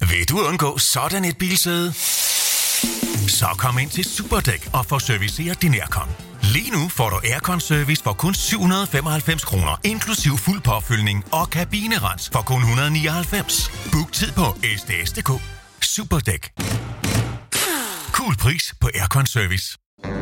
Vil du undgå sådan et bilsæde? Så kom ind til Superdæk og få serviceret din aircon. Lige nu får du aircon-service for kun 795 kroner, inklusiv fuld påfyldning og kabinerens for kun 199. Book tid på sds.dk. Superdæk. Cool pris på aircon-service.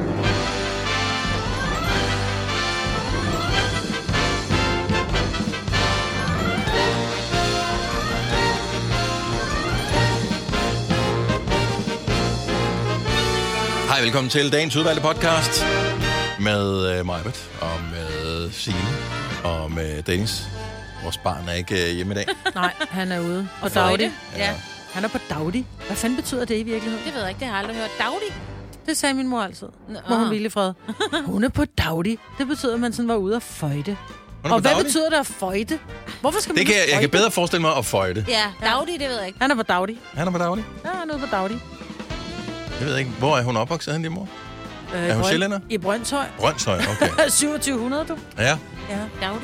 Hej, velkommen til dagens udvalgte podcast med Majbert og med Signe og med Dennis. Vores barn er ikke hjemme i dag. Nej, han er ude. Og Dagdi. Ja. Han er på Dagdi. Hvad fanden betyder det i virkeligheden? Det ved jeg ikke, det har jeg aldrig hørt. Dagdi? Det sagde min mor altid. Må hun hvile i fred. Hun er på Dagdi. Det betyder, at man sådan var ude og føjte. Og hvad betyder det at føjte? Hvorfor skal man det kan jeg kan bedre forestille mig at føjte. Ja, Dagdi, det ved jeg ikke. Han er på Dagdi. Han er på Dagdi? Ja, han er ude på Dagdi. Jeg ved ikke, hvor er hun opvokset henne, din mor? Er hun sjællænder? I Brøndshøj. Brøndshøj, okay. 2700, du. Ja. Ja. Dagdi?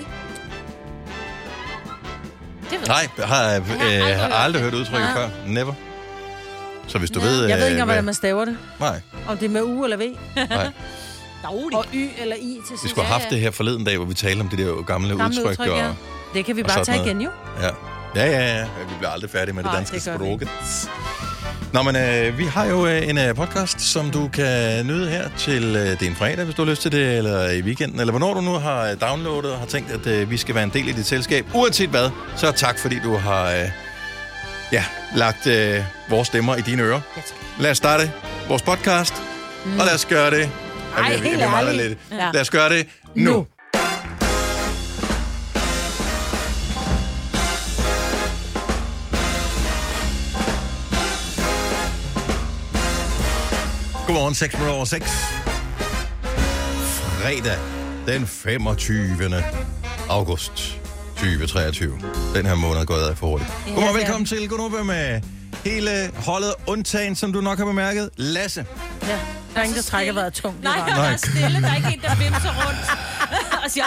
Nej, har aldrig hørt udtrykket før. Never. Så hvis du ved... Jeg ved ikke, hvordan man staver det. Nej. Om det er med U eller V. Nej. Dagdi. Og Y eller I til sidst. Vi skulle have haft det her forleden dag, hvor vi talte om det der gamle udtryk. Ja. Det kan vi bare tage igen, jo. Ja. Vi bliver aldrig færdige med det danske sprog. Nå, men vi har jo en podcast, som du kan nyde her til det er en fredag, hvis du har lyst til det, eller i weekenden, eller hvornår du nu har downloadet og har tænkt, at vi skal være en del af dit selskab. Uanset hvad, så tak, fordi du har lagt vores stemmer i dine ører. Lad os starte vores podcast, og lad os gøre det. Lad os gøre det nu. Godmorgen, 6:06. Fredag, den 25. august 2023. Den her måned er gået af for hurtigt. Godmorgen, velkommen til Godmorgen med hele holdet, undtagen, som du nok har bemærket, Lasse. Ja, der er ingen, der trækker vejret tungt. Nej, der er stille. Der er ikke en, der vimser rundt. Og siger...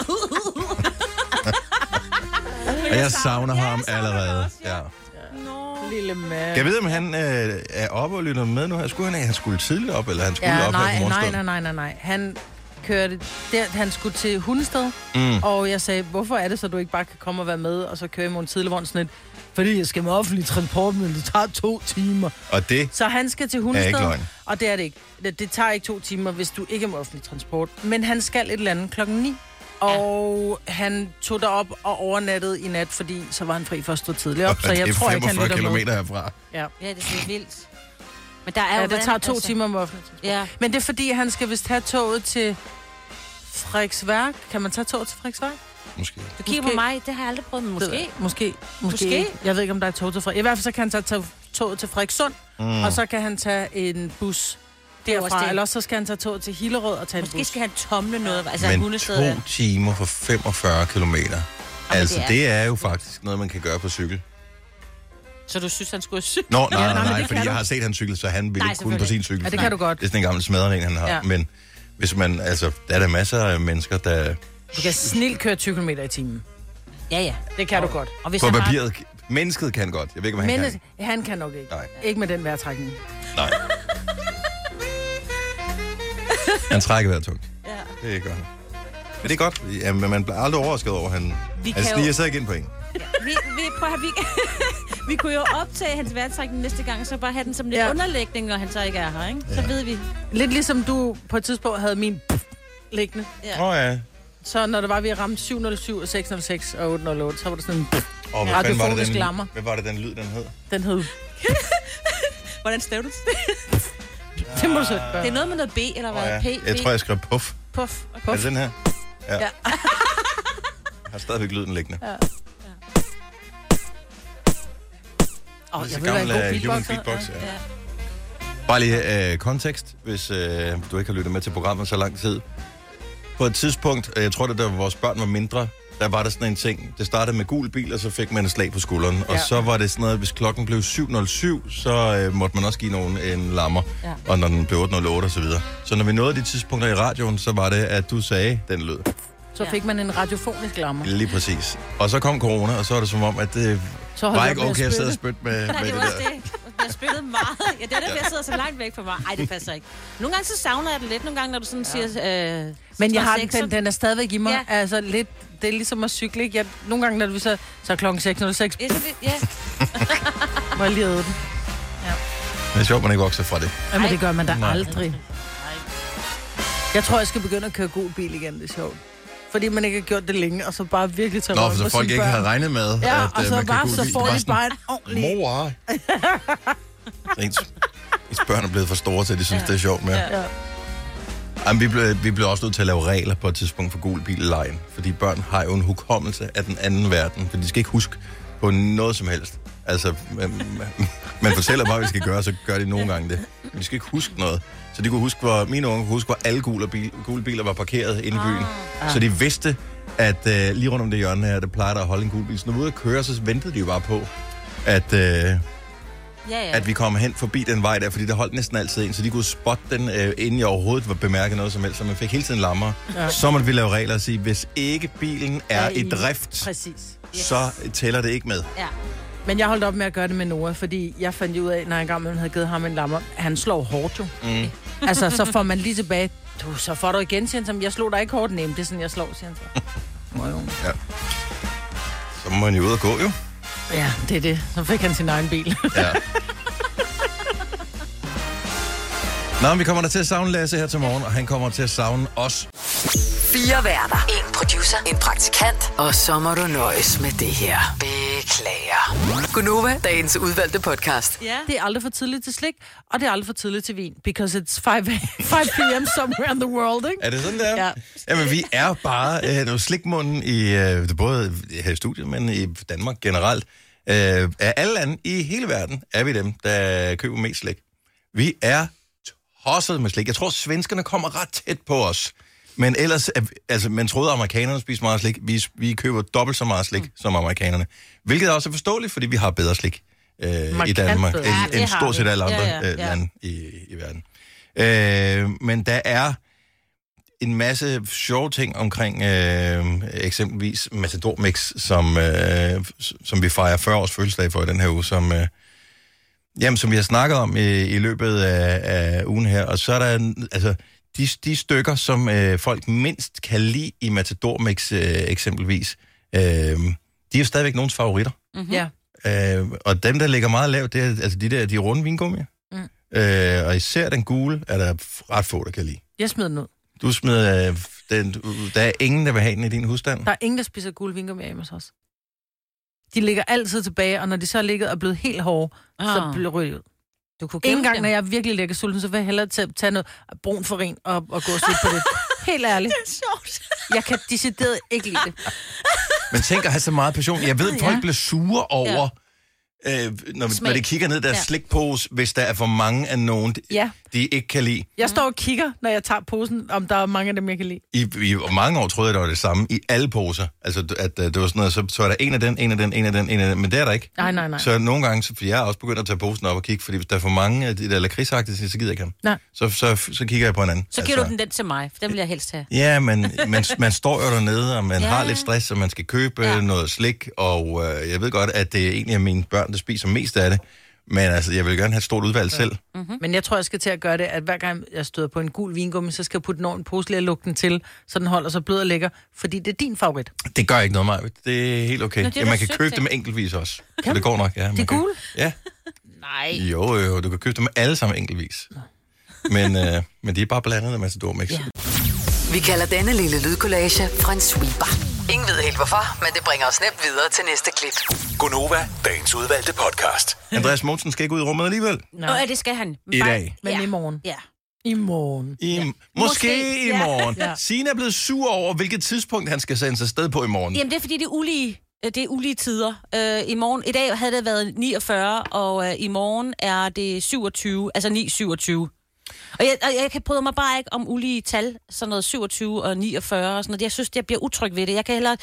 Og jeg savner ham allerede. Ja. Lille mand. Jeg ved, om han er oppe og lytter med nu. Han skulle tidligt op, eller han skulle op her på morgenstunden? Nej. Han kørte der, han skulle til Hundested, og jeg sagde, hvorfor er det så, du ikke bare kan komme og være med, og så køre i morgen tidligvogn sådan lidt, fordi jeg skal med offentlig transport, men det tager 2 timer. Og det så han skal til Hundested, og det er det ikke. Det tager ikke 2 timer, hvis du ikke er med offentlig transport. Men han skal et eller andet 9:00. Og han tog derop og overnattede i nat, fordi så var han fri for at stå tidligt op. Så jeg tror ikke, han lytter med. 45 kilometer herfra. Ja, det er så vildt. Men der er jo, det tager 2 timer med offentlig transport. Ja. Men det er fordi, han skal vist have toget til Frederiksværk. Kan man tage toget til Frederiksværk? Måske. Du kigger på mig, det har jeg aldrig prøvet, men måske. Jeg ved ikke, om der er tog til Frederik. I hvert fald så kan han tage toget til Frederikssund, og så kan han tage en bus derfra, eller så skal han tage toget til Hillerød og tage en bus. Måske skal han tomle noget. Altså, men 2 timer for 45 kilometer. Altså, det er jo faktisk noget, man kan gøre på cykel. Så du synes, han skulle cykle? Nå, nej, fordi jeg har set hans cykel, så han vil ikke kunne på sin cykel. Ja, det kan du godt. Det er sådan en gammel smadring, han har. Ja. Men hvis man, altså, der er der masser af mennesker, der... Du kan snilt køre 20 km i timen. Ja. Det kan du godt. Og hvis på papiret, mennesket kan godt. Jeg ved ikke, om han kan. Han kan nok ikke. Nej. Ikke med den vejrtrækning. Nej. Han trækker vejret tungt. Ja. Det gør han. Men det er godt. Ja, men man bliver aldrig overrasket over, han sniger sig ikke ind på en. Ja, vi kunne jo optage hans vejrtrækning næste gang, så bare have den som lidt underlægning, når han så ikke er her, ikke? Så ved vi. Lidt ligesom du på et tidspunkt havde min liggende. Ja. Så når det var, vi ramte 707, 606 og 808, så var det sådan en radiofonisk lammer. Hvad var det, den lyd, den hed? Den hed... Hvordan staver du det må du så gøre. Det er noget med noget B, eller hvad? Jeg tror, jeg skrev puff. Puff. Er det den her? Ja. Jeg har stadigvæk lyden liggende. Ja. Jeg ved, hvad en god beatbox. Ja. Bare lige kontekst, hvis du ikke har lyttet med til programmet så lang tid. På et tidspunkt, jeg tror det, da vores børn var mindre, der var der sådan en ting. Det startede med gul bil, og så fik man et slag på skulderen. Ja. Og så var det sådan noget, hvis klokken blev 7.07, så måtte man også give nogen en lammer. Ja. Og når den blev 8.08 og så videre. Så når vi nåede de tidspunkter i radioen, så var det, at du sagde den lyd. Så fik man en radiofonisk lammer. Lige præcis. Og så kom corona, og så var det som om, at Så var ikke okay at sidde og spytte med det der. Jeg spyttede meget. Ja, det er derfor, jeg sidder så langt væk fra mig. Ej, det passer ikke. Nogle gange så savner jeg det lidt. Nogle gange, når du sådan siger... Men jeg har den er stadigvæk i mig. Ja. Altså lidt... Det er ligesom at cykle, ikke? Nogle gange, når vi så er klokken 6, når det er 6. Ja. Må jeg lige æde den. Ja. Det er sjovt, man ikke vokser fra det. Ja, men det gør man da aldrig. Jeg tror, jeg skal begynde at køre god bil igen. Det er sjovt. Fordi man ikke har gjort det længe, og så bare virkelig tager røven på sine børn. Nå, for folk ikke har regnet med, ja, at og så man bare, kan så får de bare en ordentlig... Mor! ens børn er blevet for store til, at de synes, det er sjovt med. Ja. Jamen, vi blev også nødt til at lave regler på et tidspunkt for gul bil-lejen. Fordi børn har jo en hukommelse af den anden verden. For de skal ikke huske på noget som helst. Altså, man fortæller bare, hvad vi skal gøre, så gør de nogle gange det. Vi skal ikke huske noget. Så de kunne huske, mine unge kunne huske, hvor alle gule biler var parkeret inde i byen. Så de vidste, at lige rundt om det hjørne her, det plejer der at holde en gul bil. Så når vi var ude at køre, så ventede de jo bare på, at vi kom hen forbi den vej der, fordi der holdt næsten altid en, så de kunne spotte den, inden jeg overhovedet var bemærket noget som helst, så man fik hele tiden lammer. Ja. Så måtte vi lave regler og sige, hvis ikke bilen er i drift, så tæller det ikke med. Ja. Men jeg holdt op med at gøre det med Noah, fordi jeg fandt ud af, når jeg engang havde givet ham en lammer, han slår hårdt jo. Mm. Altså, så får man lige tilbage, så får du igen, siger han, jeg slog dig ikke hårdt nemt, det er sådan, jeg slår, siger han så. Ja. Så må man jo ud og gå, jo. Ja, det er det. Så fik han sin egen bil. Ja. Nå, vi kommer der til at savne Lasse her til morgen, og han kommer til at savne os. 4 værter, 1 producer, 1 praktikant, og så må du nøjes med det her. Beklager. Gunova, dagens udvalgte podcast. Ja. Det er aldrig for tidligt til slik, og det er aldrig for tidligt til vin, because it's 5 p.m. somewhere in the world, ikke? Er det sådan, der? Ja. Jamen, vi er bare slikmunden i både her i studiet, men i Danmark generelt. Af alle lande i hele verden er vi dem, der køber mest slik. Vi er tosset med slik. Jeg tror, svenskerne kommer ret tæt på os. Men ellers, altså, man troede, at amerikanerne spiser meget slik. Vi køber dobbelt så meget slik som amerikanerne. Hvilket er også forståeligt, fordi vi har bedre slik i Danmark, end stort set alle andre lande i verden. Men der er en masse sjove ting omkring eksempelvis Matador Mix, som vi fejrer 40 års fødselsdag for i den her uge, som vi har snakket om i løbet af ugen her. Og så er der de stykker, som folk mindst kan lide i Matador Mix eksempelvis, de er jo stadigvæk nogens favoritter. Mm-hmm. Ja. Og dem, der ligger meget lavt, det er altså de runde vingummier. Mm. Og især den gule er der ret få, der kan lide. Jeg smider den ud. Du smider den. Der er ingen, der vil have den i din husstand? Der er ingen, der spiser gule vingummier hjemme hos os. De ligger altid tilbage, og når de så er ligget og blevet helt hårde, så bliver rødt ud. Du kunne en gang, når jeg virkelig lægger sulten, så vil jeg hellere tage noget brun farin og gå og se på det. Helt ærligt. Det er sjovt. Jeg kan decideret ikke lide det. Men tænk at have så meget passion. Jeg ved, at folk bliver sure over, når de kigger ned i deres slikpose, hvis der er for mange af nogen, de ikke kan lide. Jeg står og kigger, når jeg tager posen, om der er mange af dem, jeg kan lide. I mange år troede jeg, det var det samme i alle poser. Altså, at det var sådan noget, så er der en af den, men det er der ikke. Nej. Så nogle gange, for jeg er også begyndt at tage posen op og kigge, fordi hvis der er for mange af de der lakridsagtige, så gider jeg ikke ham. Så kigger jeg på en anden. Så giver du den til mig, for den vil jeg helst have. Ja, men man står jo dernede, og man har lidt stress, og man skal købe noget slik, og jeg ved godt, at det egentlig er mine børn, der spiser mest af det. Men altså, jeg vil gerne have et stort udvalg selv. Mm-hmm. Men jeg tror, jeg skal til at gøre det, at hver gang jeg støder på en gul vingummi, så skal jeg putte den over en pose og lukke den til, så den holder sig blød og lækker, fordi det er din favorit. Det gør ikke noget, Maja. Det er helt okay. Nå, man kan købe dem enkeltvis også. Så det går nok, ja. Det er gul? Ja. Nej. Jo, du kan købe dem alle sammen enkeltvis. Men de er bare blandet af Matador Mix. Ja. Vi kalder denne lille lydkollage en sweeper. Ingen ved helt hvorfor, men det bringer os nemt videre til næste klip. Gunova, dagens udvalgte podcast. Andreas Mogensen skal ikke ud i rummet alligevel. Nej, det skal han. I dag. Men i morgen. Ja. I morgen. Måske i morgen. Ja. Signe er blevet sur over, hvilket tidspunkt han skal sende sig sted på i morgen. Jamen, det er fordi, det er ulige tider. I dag havde det været 49, og i morgen er det 27, altså 9-27. Og jeg kan bryde mig bare ikke om ulige tal, sådan noget 27 og 49 og sådan noget. Jeg synes, jeg bliver utryg ved det. Jeg kan hellere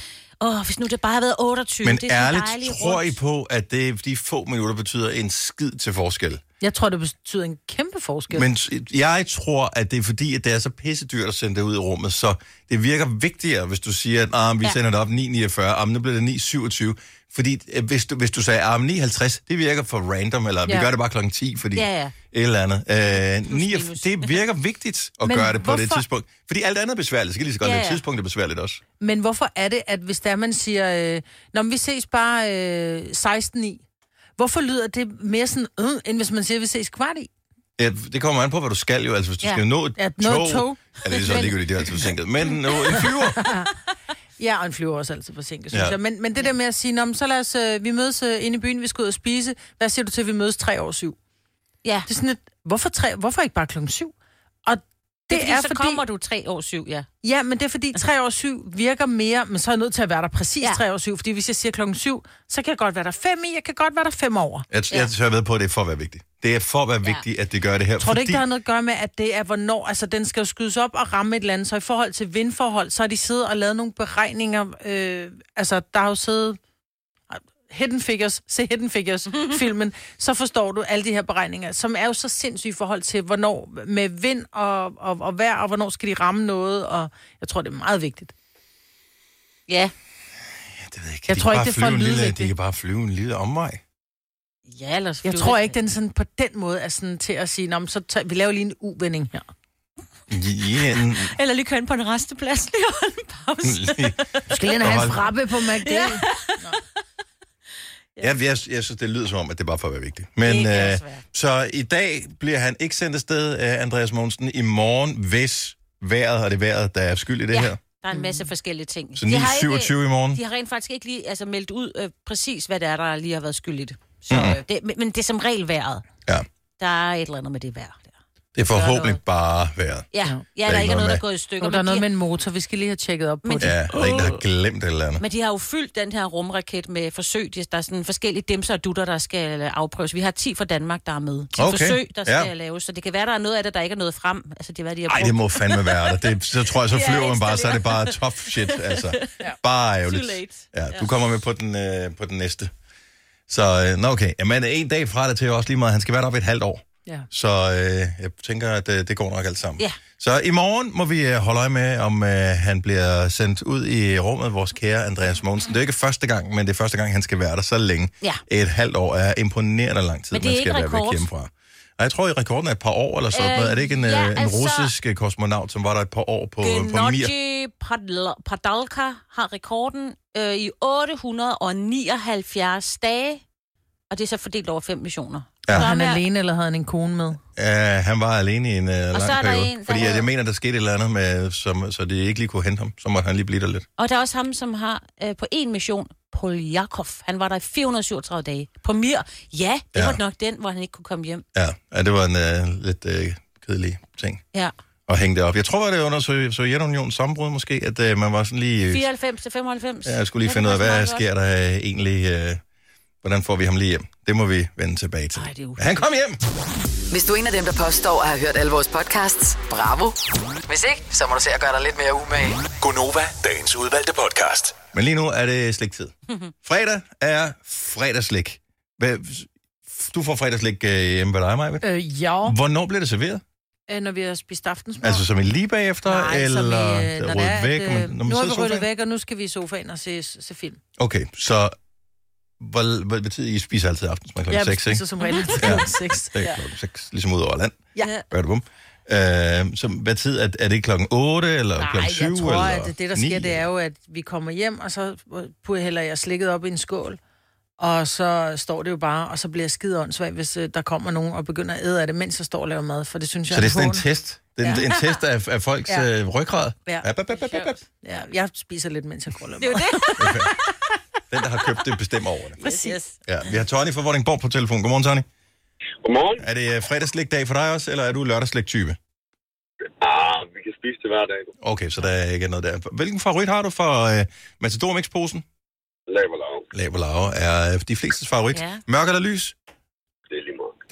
Hvis nu det bare havde været 28. Men det er ærligt, tror rundt. I på, at de få minutter betyder en skid til forskel? Jeg tror, det betyder en kæmpe forskel. Men jeg tror, at det er fordi, at det er så pissedyrt at sende det ud i rummet, så det virker vigtigere, hvis du siger, at vi sender det op 9.49, nu bliver det 9.27. Fordi hvis du sagde, 9.50, det virker for random, eller vi gør det bare klokken 10, fordi et eller andet. Det virker vigtigt at gøre det på det tidspunkt. Fordi alt andet er besværligt, så kan lige så godt det tidspunkt er besværligt også. Men hvorfor er det, at hvis der man siger, vi ses bare 16.9, hvorfor lyder det mere sådan, end hvis man siger, vi ses kvart i? Ja, det kommer an på, hvad du skal jo. Altså, hvis du skal nå et tog... Ja, det er så ligegyldigt, det er altid forsinket. Men nå en flyver... Ja, og en flyver også altid forsinket, synes jeg. Men det der med at sige, så lad os, vi mødes inde i byen, vi skal ud og spise. Hvad siger du til, at vi mødes 3:07? Ja. Det er sådan et, hvorfor ikke bare 7:00? Og det er fordi, så kommer du 3:07, ja. Ja, men det er fordi 3:07 virker mere, men så er jeg nødt til at være der præcis 3:07, fordi hvis jeg siger 7:00, så kan jeg godt være der 5 i, jeg kan godt være der 5 over. Jeg tør ved på, at det er for at være vigtigt. Det er for at være vigtigt, at det gør det her. Tror du ikke, der har noget at gøre med, at det er hvornår, altså den skal jo skydes op og ramme et eller andet, så i forhold til vindforhold, så har de siddet og lavet nogle beregninger, altså der har jo siddet Hidden Figures filmen, så forstår du alle de her beregninger, som er jo så sindssygt i forhold til, hvornår med vind og vejr, og hvornår skal de ramme noget, og jeg tror, det er meget vigtigt. Ja. Det ved jeg ikke. Jeg tror ikke, det er for lydvigtigt. De kan bare flyve en lille omvej. Ja, ellers jeg tror ikke, den sådan på den måde er sådan til at sige, vi laver lige en uvending her. Yeah. Eller lige køre ind på en resteplads, lige holde en pause. Du skal lige have en frappe på McD. Ja, jeg synes, det lyder som om, at det er bare for at være vigtigt. Men så i dag bliver han ikke sendt afsted af Andreas Mogensen. I morgen, hvis vejret, og det er vejret, der er skyld i det her. Der er en masse forskellige ting. Så 9.27 i morgen? De har rent faktisk ikke lige meldt ud præcis, hvad det er, der lige har været skyld i det. Så, men det er som regel vejret. Ja. Der er et eller andet med det vejr. Det er forhåbentlig bare vejret. Ja, der er ikke noget, der er gået i stykker. Der er noget med en motor, vi skal lige have tjekket op på det. Ja, der er en, der har glemt et eller andet. Men de har jo fyldt den her rumraket med forsøg. Der er sådan forskellige dimser og dutter, der skal afprøves. Vi har 10 fra Danmark, der er med. 10 forsøg, der skal laves. Så det kan være, der er noget af det, der ikke er nået frem. Altså, det er, hvad de har brugt. Ej, det må fandme være der. Så tror jeg, så flyver man bare, så er det bare tough shit. Altså, bare ærgerligt. Ja, du kommer med på den næste. Så, okay. Men en dag fra det til også lige meget. Han skal være deroppe et halvt år. Ja. Så jeg tænker, at det går nok alt sammen. Ja. Så i morgen må vi holde øje med, om han bliver sendt ud i rummet, vores kære Andreas Mogensen. Det er ikke første gang, men det er første gang, han skal være der så længe. Ja. Et halvt år er imponerende lang tid, man skal være væk hjemmefra. Og jeg tror, i rekorden er et par år eller sådan noget. Er det ikke en russisk kosmonaut, som var der et par år på Mir? Gennady Padalka har rekorden i 879 dage. Og det er så fordelt over 5 missioner. Ja. Var han alene, eller havde han en kone med? Han var alene i en lang periode. Fordi jeg mener, der skete et eller andet med, så det ikke lige kunne hente ham. Så måtte han lige blive der lidt. Og der er også ham, som har på en mission, Poljakov. Han var der i 437 dage. På Mir. Ja, det var nok den, hvor han ikke kunne komme hjem. Ja det var en lidt kedelig ting. Ja. Og hænge det op. Jeg tror, det var under Sovjetunionens sammenbrud måske, at man var sådan lige... 94 til 95. Ja, jeg skulle lige finde ud af, hvad sker der egentlig... Hvordan får vi ham lige hjem? Det må vi vende tilbage til. Han kom hjem! Hvis du er en af dem, der påstår at have hørt alle vores podcasts, bravo. Hvis ikke, så må du se at gøre dig lidt mere umage. Gonova, dagens udvalgte podcast. Men lige nu er det sliktid. Fredag er fredagsslik. Du får fredagsslik hjemme ved dig, Maja? Ja. Hvornår bliver det serveret? Når vi har spist aftensmad. Altså som i lige bagefter? Nej, eller som i, når det er, væk, nu har vi ryddet væk, og nu skal vi i sofaen og se film. Okay, så... Hvad betyder I spiser altid aftensmad klokken 6, ikke? Ja, vi spiser som regel klokken 6. Det er klokken 6, ligesom ud over land. Ja. Så hvad tid? Er det klokken 8 eller klokken 7? Nej, jeg tror, eller at det der sker, det er jo, at vi kommer hjem, og så hælder jeg slikket op i en skål. Og så står det jo bare, og så bliver jeg skide åndssvagt, hvis der kommer nogen og begynder at æde af det, mens jeg står og laver mad, for det synes jeg så det er sådan en test? Det er en test af folks ryggrad? Ja. Ja, jeg spiser lidt, mens jeg går og laver mad. Det er jo det. Okay. Den, der har købt det, bestemmer over det. Præcis. Ja, vi har Tony fra Vordingborg på telefon. Godmorgen, Tony. Godmorgen. Er det fredagslægdag for dig også, eller er du lørdagslæg-type? Vi kan spise det hver dag. Okay, så der er ikke noget der. Hvilken favorit har du for Matador Mix-posen? Laberlav. Laberlav er de flestes favorit. Ja. Mørk eller lys? Det er lige meget.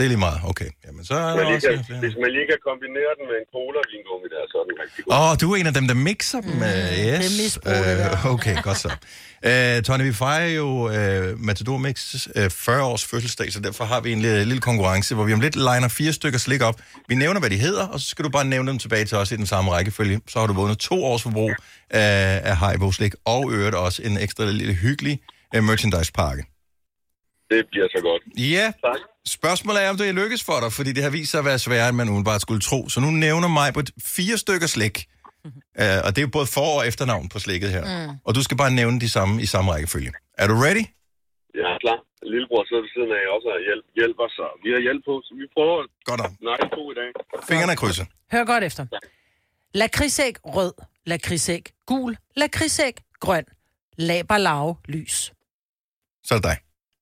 Det er lige meget, okay. Jamen, så er hvis man lige kan kombinere den med en cola-vingummi, der er sådan rigtig god. Du er en af dem, der mixer dem. Yes. Okay, godt så. Tony, vi fejrer jo Matador Mix 40 års fødselsdag, så derfor har vi en lille konkurrence, hvor vi om lidt liner 4 stykker slik op. Vi nævner, hvad de hedder, og så skal du bare nævne dem tilbage til os i den samme rækkefølge. Så har du vundet 2 års forbrug af Haribo slik, og øvrigt også en ekstra lille hyggelig merchandise-pakke. Det bliver så godt. Ja. Tak. Spørgsmålet er, om det lykkes for dig, fordi det har vist sig at være sværere, end man umiddelbart skulle tro. Så nu nævner mig på 4 stykker slik. Og det er jo både for- og efternavn på slikket her. Og du skal bare nævne de samme i samme rækkefølge. Er du ready? Ja, klar. Lillebror sidder ved siden af også og hjælper, så vi har hjælp på, så vi prøver at snakke 2 i dag. Fingrene krydser. Hør godt efter. Lakridsæg rød, lakridsæg gul, lakridsæg grøn, laberlave lys. Så er det dig.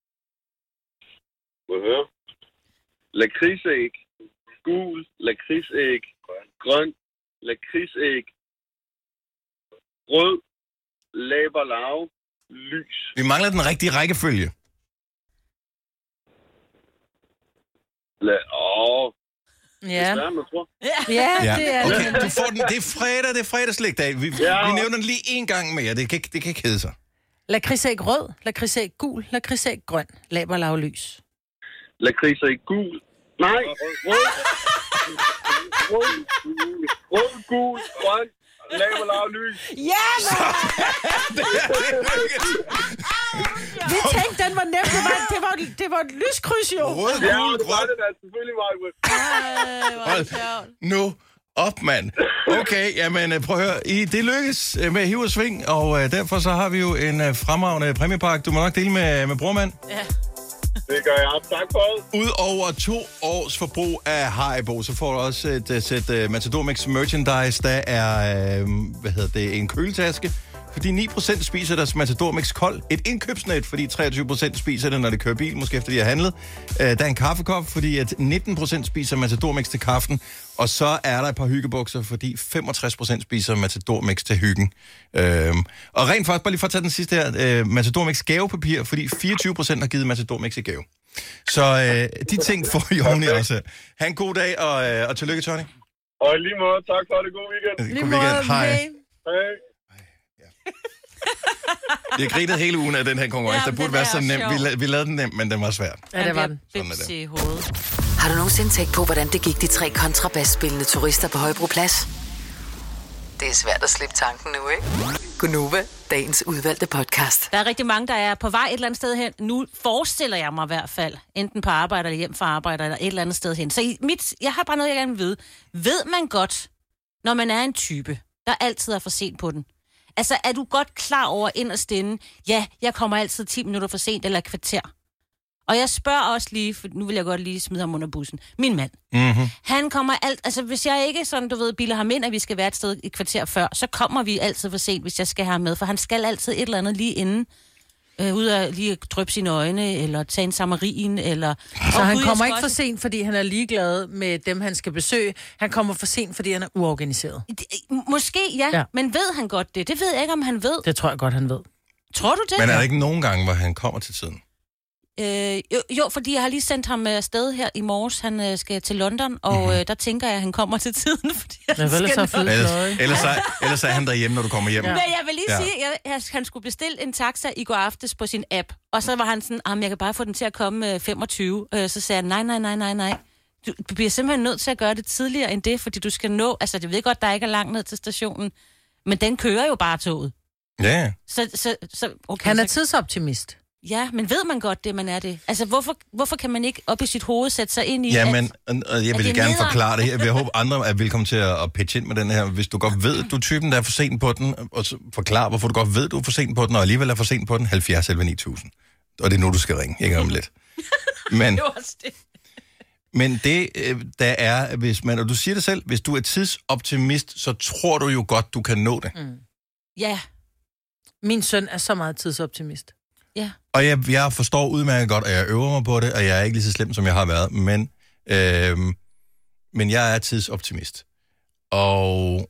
Må jeg høre? Lakridsæg, gul, lakridsæg, grøn, lakridsæg, rød, laberlave, lys. Vi mangler den rigtige rækkefølge. Ja. Ja, det er okay. Du får den. Det er fredagslægdag. Vi nævner den lige en gang mere. Det kan ikke hedde sig. Lakridsæg rød, lakridsæg gul, lakridsæg grøn, laberlave lys. Lakridsæg gul. Nej, rød, gul, grøn, laberlave lys. Ja, vi tænkte, den var nemt. Det var et lyskryds, jo. Rød, gul, grøn. Det er selvfølgelig meget. Nu op, mand. Okay, jamen prøv at høre. Det lykkes med hiv og sving, og derfor så har vi jo en fremragende præmiepakke. Du må nok dele med brormand. Ja. Det gør jeg. Tak for det. Udover 2 års forbrug af Haribo, så får du også et sæt Matador Mix merchandise. Der er, en køletaske, fordi 9% spiser deres Matador Mix kold. Et indkøbsnet, fordi 23% spiser det, når det kører bil, måske efter de har handlet. Der er en kaffekop, fordi at 19% spiser Matador Mix til kaffen. Og så er der et par hyggebukser, fordi 65% spiser Matador Mix til hyggen. Og rent faktisk, bare lige for at tage den sidste her, Matador Mix gavepapir, fordi 24% har givet Matador Mix i gave. Så de ting får I oveni også. Ha' en god dag, og tillykke, Tony. Og lige måde, tak for det. God weekend. God weekend. Hej. Hej. Vi har grinet hele ugen af den her konkurrence. Der burde være så nemt. Vi lavede den nemt, men den var svær. Ja, det var den. Har du nogensinde tænkt på, hvordan det gik de 3 kontrabasspillende turister på Højbroplads? Det er svært at slippe tanken nu, ikke? Gunova, dagens udvalgte podcast. Der er rigtig mange, der er på vej et eller andet sted hen. Nu forestiller jeg mig i hvert fald, enten på arbejde eller hjem fra arbejde, eller et eller andet sted hen. Så jeg har bare noget, jeg gerne vil vide. Ved man godt, når man er en type, der altid er for sent på den? Altså, er du godt klar over inderst inde, ja, jeg kommer altid 10 minutter for sent eller et kvarter? Og jeg spørger også lige, for nu vil jeg godt lige smide ham under bussen. Min mand. Han kommer altså hvis jeg ikke sådan, du ved, bilder ham ind, at vi skal være et sted et kvarter før, så kommer vi altid for sent, hvis jeg skal have ham med. For han skal altid et eller andet lige inden. Ud af lige at dryppe sine øjne, eller tage en samarin, eller... Så han kommer ikke for sent, fordi han er ligeglad med dem, han skal besøge. Han kommer for sent, fordi han er uorganiseret. Måske, ja. Men ved han godt det? Det ved jeg ikke, om han ved. Det tror jeg godt, han ved. Tror du det? Men er der ikke nogen gange, hvor han kommer til tiden? Jo, fordi jeg har lige sendt ham afsted her i morges. Han skal til London, og der tænker jeg, at han kommer til tiden, fordi ellers er han derhjemme, når du kommer hjem. Ja. Men jeg vil lige sige, at han skulle bestille en taxa i går aftes på sin app, og så var han sådan, jeg kan bare få den til at komme 25. Så sagde jeg, nej. Du bliver simpelthen nødt til at gøre det tidligere end det, fordi du skal nå, altså jeg ved godt, der ikke er langt ned til stationen, men den kører jo bare toget. Ja. Så okay, han er tidsoptimist. Ja, men ved man godt det, man er det? Altså, hvorfor kan man ikke op i sit hoved sætte sig ind i, jeg vil gerne forklare det her. Jeg håber, andre er velkommen til at pitche ind med den her. Hvis du godt ved, du er typen, der er for sent på den, og forklare, hvorfor du godt ved, du er for sent på den, og alligevel er for sent på den, 70 11 9000. Og det er nu, du skal ringe, ikke om lidt. Men, det var også det. Men det, der er, hvis man, og du siger det selv, hvis du er tidsoptimist, så tror du jo godt, du kan nå det. Ja. Min søn er så meget tidsoptimist. Ja. Og jeg forstår udmærket godt, og jeg øver mig på det, og jeg er ikke lige så slem, som jeg har været, men jeg er tidsoptimist. Og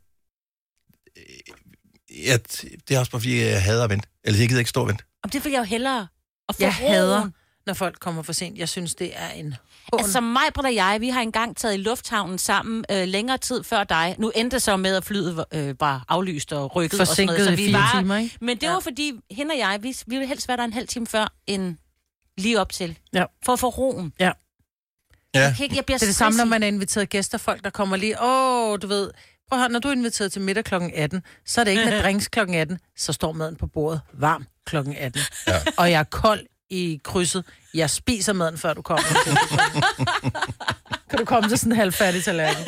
det er også bare, fordi jeg hader at vente. Ellers jeg gider ikke stå og vente. Og det vil jeg jo hellere. Jeg hader, når folk kommer for sent. Jeg synes, det er en Altså mig, Britt og jeg, vi har engang taget i lufthavnen sammen længere tid før dig. Nu endte det så med, at flyet var aflyst og rykket. Forsinket og sådan noget, så i 4 timer, ikke? Men det var fordi, hende og jeg, vi ville helst være der en halv time før, end lige op til. Ja. For at få roen. Ja. Jeg bliver det er det samme, når man er inviteret gæster, folk der kommer lige, du ved, prøv at høre, når du er inviteret til middag klokken 18, så er det ikke med drinks klokken 18, så står maden på bordet varm klokken 18. Ja. Og jeg er kold i krydset. Jeg spiser maden, før du kommer. Kan du komme til sådan en halvfærdig tallerken?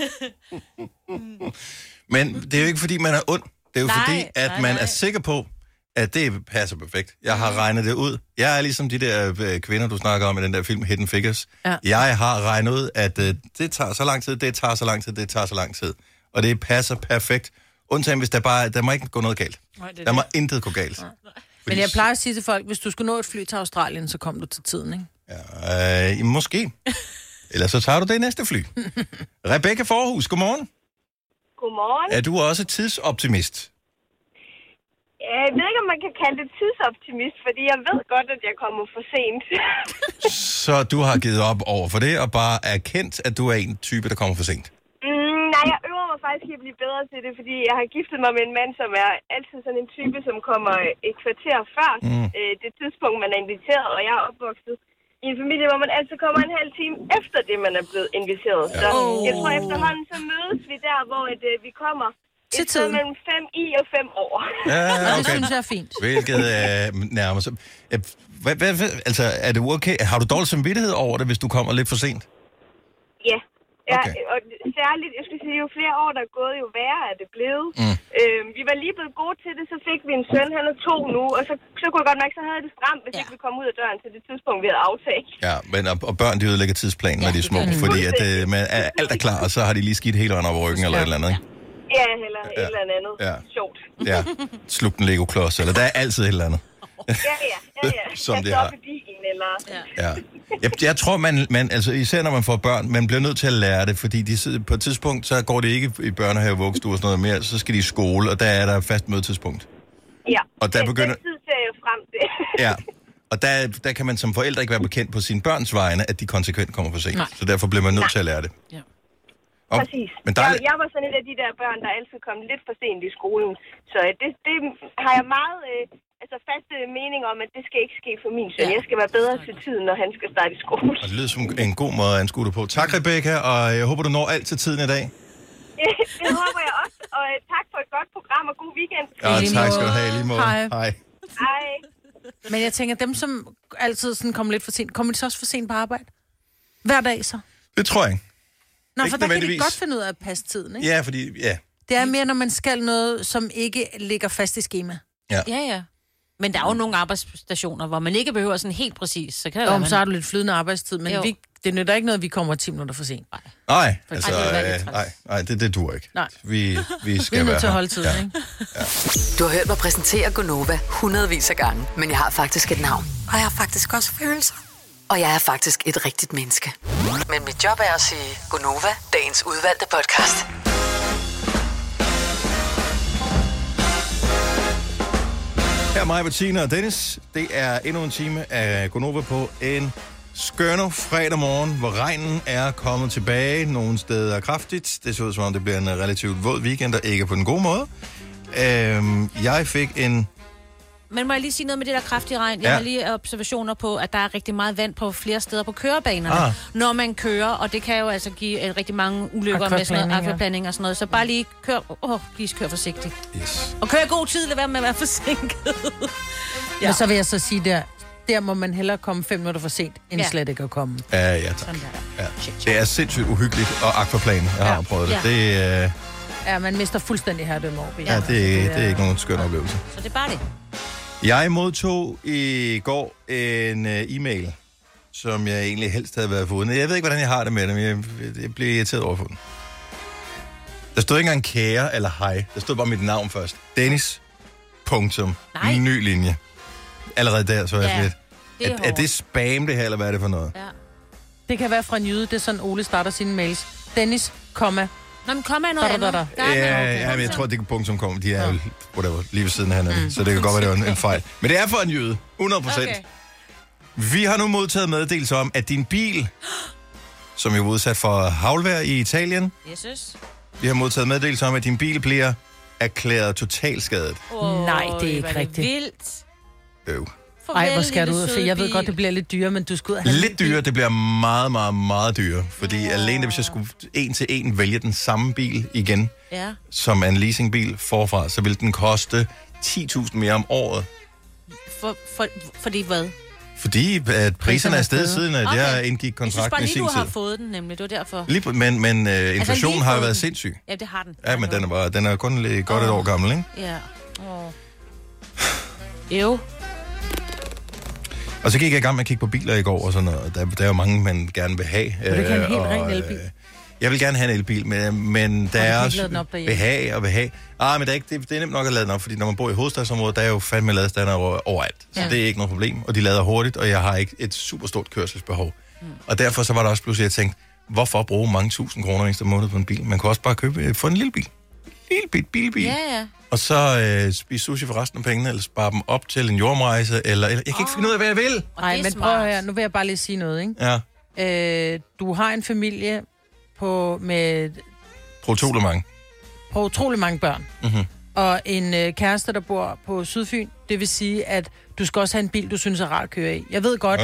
Men det er jo ikke, fordi man er ond. Det er jo fordi, at man er sikker på, at det passer perfekt. Jeg har regnet det ud. Jeg er ligesom de der kvinder, du snakker om i den der film Hidden Figures. Ja. Jeg har regnet ud, at det tager så lang tid, det tager så lang tid, det tager så lang tid. Og det passer perfekt. Undtagen, hvis der må ikke gå noget galt. Der må intet gå galt. Nej. Men jeg plejer at sige til folk, hvis du skulle nå et fly til Australien, så kom du til tiden, ikke? Ja, måske. Ellers så tager du det næste fly. Rebecca Forhus, godmorgen. Godmorgen. Er du også tidsoptimist? Jeg ved ikke, om man kan kalde det tidsoptimist, fordi jeg ved godt, at jeg kommer for sent. Så du har givet op over for det, og bare erkendt, at du er en type, der kommer for sent? Nej, jeg øver mig faktisk i at blive bedre til det, fordi jeg har giftet mig med en mand, som er altid sådan en type, som kommer et kvarter før det tidspunkt, man er inviteret, og jeg er opvokset i en familie, hvor man altid kommer en halv time efter det, man er blevet inviteret. Så jeg tror efterhånden, så mødes vi der, hvor vi kommer til tiden mellem 5 i og 5 år. Ja, okay. Og det synes jeg er fint. Hvilket nærmest... Altså, er det okay? Har du dårlig samvittighed over det, hvis du kommer lidt for sent? Ja. Ja, og særligt, jeg skulle sige, jo flere år, der er gået, jo værre er det blevet. Vi var lige blevet gode til det, så fik vi en søn, han er 2 nu, og så kunne jeg godt mærke, så havde det stramt, hvis ikke vi kom ud af døren til det tidspunkt, vi havde aftalt. Ja, men og børn, de ødelægger tidsplanen, når de er små, fordi at, alt er klar, og så har de lige skidt hele vejen op over ryggen, eller et eller andet, ikke? Ja, eller et eller andet. Ja. Sjovt. Ja, sluk den Lego-klods, eller der er altid et eller andet. Ja. Som det har. Ja. Jeg tror, man altså især når man får børn, man bliver nødt til at lære det, fordi på et tidspunkt, så går det ikke i børnehave, vuggestue og sådan noget mere, så skal de i skole, og der er der fast mødetidspunkt. Ja, og der begynder... den tid ser jeg frem til. Ja, og der kan man som forældre ikke være bekendt på sine børns vegne, at de konsekvent kommer for sent. Nej. Så derfor bliver man nødt til at lære det. Ja. Præcis. Men jeg var sådan et af de der børn, der altid kom lidt for sent i skolen, så det har jeg meget... faste mening om, at det skal ikke ske for min søn. Jeg skal være bedre til tiden, når han skal starte i skole. Og det lyder som en god måde at anskue det på. Tak, Rebecca, og jeg håber, du når alt til tiden i dag. Det håber jeg også, og tak for et godt program, og god weekend. Ja, tak skal du have, lige måde. Hej. Men jeg tænker, dem som altid sådan kommer lidt for sent, kommer de så også for sent på arbejde? Hver dag så? Det tror jeg ikke. Nå, for der kan de godt finde ud af at passe tiden, ikke? Ja, fordi, Det er mere, når man skal noget, som ikke ligger fast i skema. Ja. Men der er jo nogle arbejdsstationer, hvor man ikke behøver sådan helt præcis. Så kan det være, så har du lidt flydende arbejdstid, men det nytter ikke noget, vi kommer 10 minutter for sent. Nej, det duer ikke. Nej. Vi skal være nødt til at holde tiden, ikke? Ja. Du har hørt mig præsentere Gonova hundredvis af gange, men jeg har faktisk et navn. Og jeg har faktisk også følelser. Og jeg er faktisk et rigtigt menneske. Men mit job er at sige Gonova, dagens udvalgte podcast. Her er mig, Bettina og Dennis. Det er endnu en time af Gonova på en skønner fredag morgen, hvor regnen er kommet tilbage. Nogle steder kraftigt. Det ser ud som om, det bliver en relativt våd weekend, og ikke på den gode måde. Jeg fik en... Men må jeg lige sige noget med det der kraftige regn? Jeg har lige observationer på, at der er rigtig meget vand på flere steder på kørebanerne, når man kører, og det kan jo altså give rigtig mange ulykker med sådan noget akvaplanding og sådan noget. Så bare lige kør forsigtigt. Yes. Og kør i god tid, lad være med at være forsinket. Men så vil jeg så sige der må man hellere komme 5 minutter for sent, end slet ikke at komme. Ja, tak. Ja. Det er sindssygt uhyggeligt og akvaplane. Jeg har prøvet det. Ja, man mister fuldstændig herredømme over. Ja, det er ikke nogen skøn oplevelse. Så det er bare det. Jeg modtog i går en e-mail, som jeg egentlig helst havde været foruden. Jeg ved ikke, hvordan jeg har det med det, men jeg blev irriteret over for den. Der stod ikke engang kære eller hej. Der stod bare mit navn først. Dennis. Punktum. Ny linje. Allerede der, så er jeg lidt. Er det spam, det her, eller hvad er det for noget? Ja. Det kan være fra en jyde. Det er sådan, Ole starter sine mails. Dennis, komma. Nå, men komma er noget andet. Ja, men jeg tror, det er punktum kom. De er jo lige ved siden af hinanden. Så det kan godt være, det er en fejl. Men det er for en jyde. 100%. Okay. Vi har nu modtaget meddelelse om, at din bil, som jo er udsat for havlvejr i Italien, vi har modtaget meddelelse om, at din bil bliver erklæret totalskadet. Nej, det er ikke rigtigt. Vildt. Ej, hvor skal du ud? For jeg ved godt, det bliver lidt dyrere, men du skal ud og have lidt dyrere, det bliver meget, meget, meget dyrere. Fordi alene hvis jeg skulle en til en vælge den samme bil igen, som en leasingbil forfra, så ville den koste 10.000 mere om året. Fordi hvad? Fordi at priserne er stedet siden, at jeg indgik kontrakten i sin tid. Jeg synes bare lige, du har fået den, nemlig. Det var derfor. Men inflationen har jo været sindssyg. Ja, det har den. Ja, men den er kun godt et år gammel, ikke? Ja. Jo. Og så gik jeg i gang med at kigge på biler i går og sådan noget. Der er jo mange, man gerne vil have. Vil du ikke have en helt ren elbil? Jeg vil gerne have en elbil, men der er også behag. Men det er nemt nok at lade den op, fordi når man bor i hovedstadsområdet, der er jo fandme ladestander overalt. Så det er ikke noget problem, og de lader hurtigt, og jeg har ikke et super stort kørselsbehov. Og derfor så var der også pludselig, jeg tænkte, hvorfor bruge mange tusind kroner ekstra måned på en bil? Man kan også bare få en lille bil. Bilbil. Ja. Og så spise sushi for resten af pengene, eller spare dem op til en jordomrejse, eller jeg kan ikke finde ud af, hvad jeg vil. Nej, men prøv her, nu vil jeg bare lige sige noget, ikke? Ja. Du har en familie på utrolig mange børn. Mm-hmm. Og en kæreste, der bor på Sydfyn. Det vil sige, at du skal også have en bil, du synes er rar at køre i. Jeg ved godt,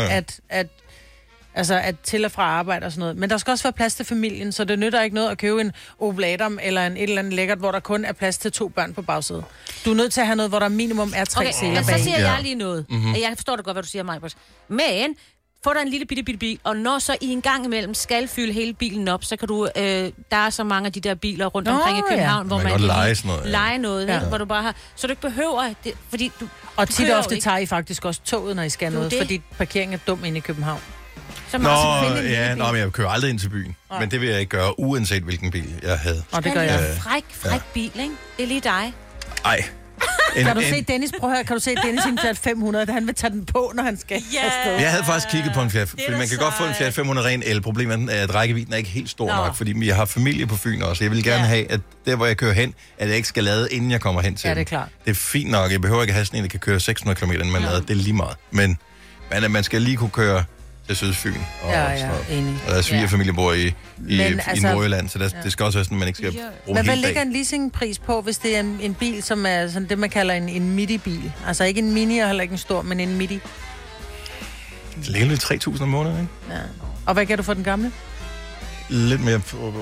at til og fra arbejde og sådan noget. Men der skal også være plads til familien, så det nytter ikke noget at købe en Opel Adam eller et eller andet lækkert, hvor der kun er plads til 2 børn på bagsædet. Du er nødt til at have noget, hvor der minimum er 3 sæler bag. Så siger jeg lige noget. Mm-hmm. Jeg forstår det godt, hvad du siger, Majbert. Men få dig en lille bitte bil, og når så i en gang imellem skal fylde hele bilen op, så kan du... der er så mange af de der biler rundt omkring i København, hvor man kan lege noget, hvor du bare har... Så du ikke behøver det, fordi du... Og tit og ofte tager I faktisk også toget, når I skal noget, fordi parkeringen er dum inde i København. Men jeg kører aldrig ind til byen. Nej. Men det vil jeg ikke gøre, uanset hvilken bil jeg havde. Og det gør jeg. Fræk bil, ikke? Det er lige dig. Ej. Kan du se Dennis i en Fiat 500, han vil tage den på, når han skal afsted? Jeg havde faktisk kigget på en Fiat, fordi man kan godt få en Fiat 500 ren el. Problemet er, at rækkevidden er ikke helt stor nok, fordi jeg har familie på Fyn også. Jeg vil gerne have, at der, hvor jeg kører hen, at jeg ikke skal lade, inden jeg kommer hen til det er klart. Det er fint nok. Jeg behøver ikke have sådan en, der kan køre 600 km, inden man lader. Det er lige meget. Men man skal lige kunne køre til Sydfyn. Og enig. Og der er svigerfamilie bor i Nordjylland, så det skal også være sådan, man ikke skal bruge en hel dag. Men hvad ligger en leasingpris på, hvis det er en bil, som er sådan det, man kalder en midi-bil? Altså ikke en mini og heller ikke en stor, men en midi. Det ligger lidt 3.000 om måneden, ikke? Ja. Og hvad kan du for den gamle? Lidt mere,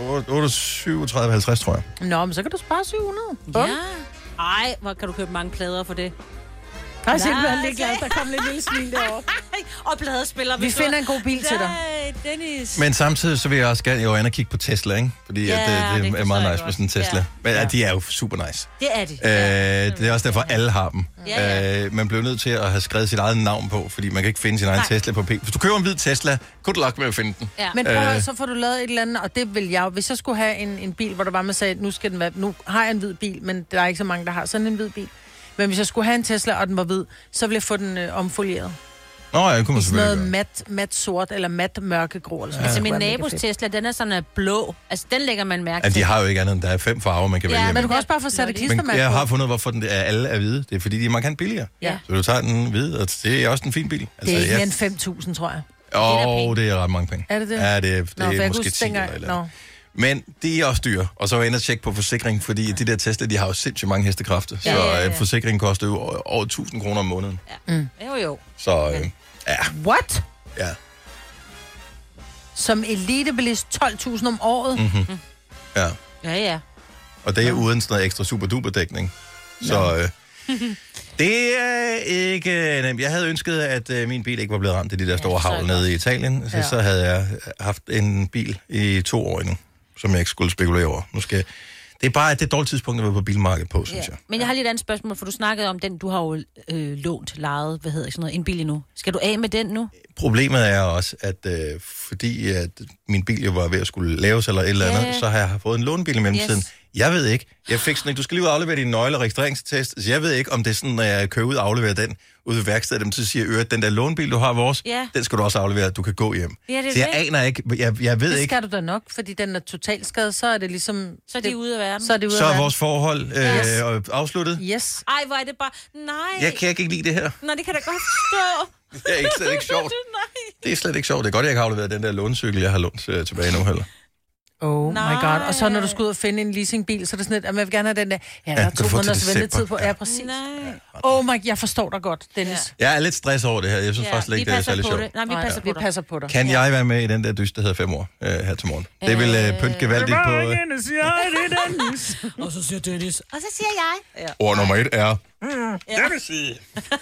37,50 tror jeg. Nå, men så kan du spare 700. Ja. Ej, hvor kan du købe mange plader for det? Jeg er simpelthen lidt glad, der kom lidt lille smil derovre. Og pladespiller. Vi finder en god bil til dig. Dennis. Men samtidig så vil jeg også gerne ind og kigge på Tesla, ikke? Fordi det er meget nice med sådan en Tesla. Men de er jo super nice. Det er de. Det er også derfor, alle har dem. Man bliver nødt til at have skrevet sit eget navn på, fordi man kan ikke finde sin egen Tesla på Hvis du køber en hvid Tesla, good luck med at finde den. Ja. Men prøv, så får du lavet et eller andet, og det vil jeg. Hvis jeg skulle have en bil, hvor der var med sagde, nu har jeg en hvid bil, men der er ikke så mange, der har sådan en hvid bil. Men hvis jeg skulle have en Tesla, og den var hvid, så ville jeg få den omfolieret. Det kunne man selvfølgelig noget mat sort, eller mat mørkegrå. Eller sådan. Altså min nabos Tesla, den er sådan blå. Altså den lægger man mærke til. De har jo ikke andet, der er 5 farver, man kan vælge. Men du kan også bare få sat et klistermærke på. Jeg har fundet, hvorfor alle er hvide. Det er fordi, de er markant billigere. Ja. Så du tager den hvide, og det er også en fin bil. Altså, det er mere end 5.000, tror jeg. Det er ret mange penge. Er det det? Ja, det er måske 10 eller. Men de er også dyre. Og så var jeg inde og tjekke på forsikring, fordi de der Tesla, de har jo sindssygt mange hestekræfter. Så forsikringen koster jo over 1.000 kroner om måneden. Ja. Jo. Så What? Ja. Som elitebilist 12.000 om året? Mm-hmm. Ja. Og det er uden sådan noget ekstra super-duper dækning. Så det er ikke nemt. Jeg havde ønsket, at min bil ikke var blevet ramt af de der store havl nede i Italien. Så havde jeg haft en bil i 2 år endnu, som jeg ikke skulle spekulere over. Det er bare et dårligt tidspunkt at være på bilmarkedet på, synes jeg. Men jeg har lidt andet spørgsmål, for du snakkede om den, du har jo lejet, en bil endnu. Skal du af med den nu? Problemet er også, at fordi at min bil jo var ved at skulle laves eller et eller andet, så har jeg fået en lånebil i mellemtiden. Jeg ved ikke. Jeg fik sådan, du skal lige ud og aflevere dine nøgler og registreringstest. Så jeg ved ikke, om det er sådan, når jeg kører ud og afleverer den ude ved værkstedet, så siger den der lånebil, du har vores, den skal du også aflevere, du kan gå hjem. Så jeg aner ikke, jeg ved ikke. Det skal du da nok, fordi den er totalskadet, så er det ligesom... Så er de ude af verden. Så er vores forhold afsluttet. Yes. Ej, hvor er det bare... Nej. Jeg kan ikke lide det her. Nej, det kan da godt forstå. Det er slet ikke sjovt. Det er slet ikke sjovt. Det er godt, jeg ikke har afleveret den der lånecykel, jeg har lånt tilbage nu heller. Oh my god. Og så når du skal ud og finde en leasingbil, så er det sådan lidt, at jeg vil gerne have den der. Ja, der er 2 måneders ventetid på. Ja, præcis. Nej. Jeg forstår dig godt, Dennis. Ja. Jeg er lidt stresset over det her. Jeg synes faktisk ikke, det er særlig sjovt. Nej, vi passer på dig. Kan jeg være med i den der dyst, der hedder 5 år her til morgen? Det vil pynte gevaldigt på... Og så siger Dennis. Og så siger jeg. Ord nummer 1 er... Jeg vil sige...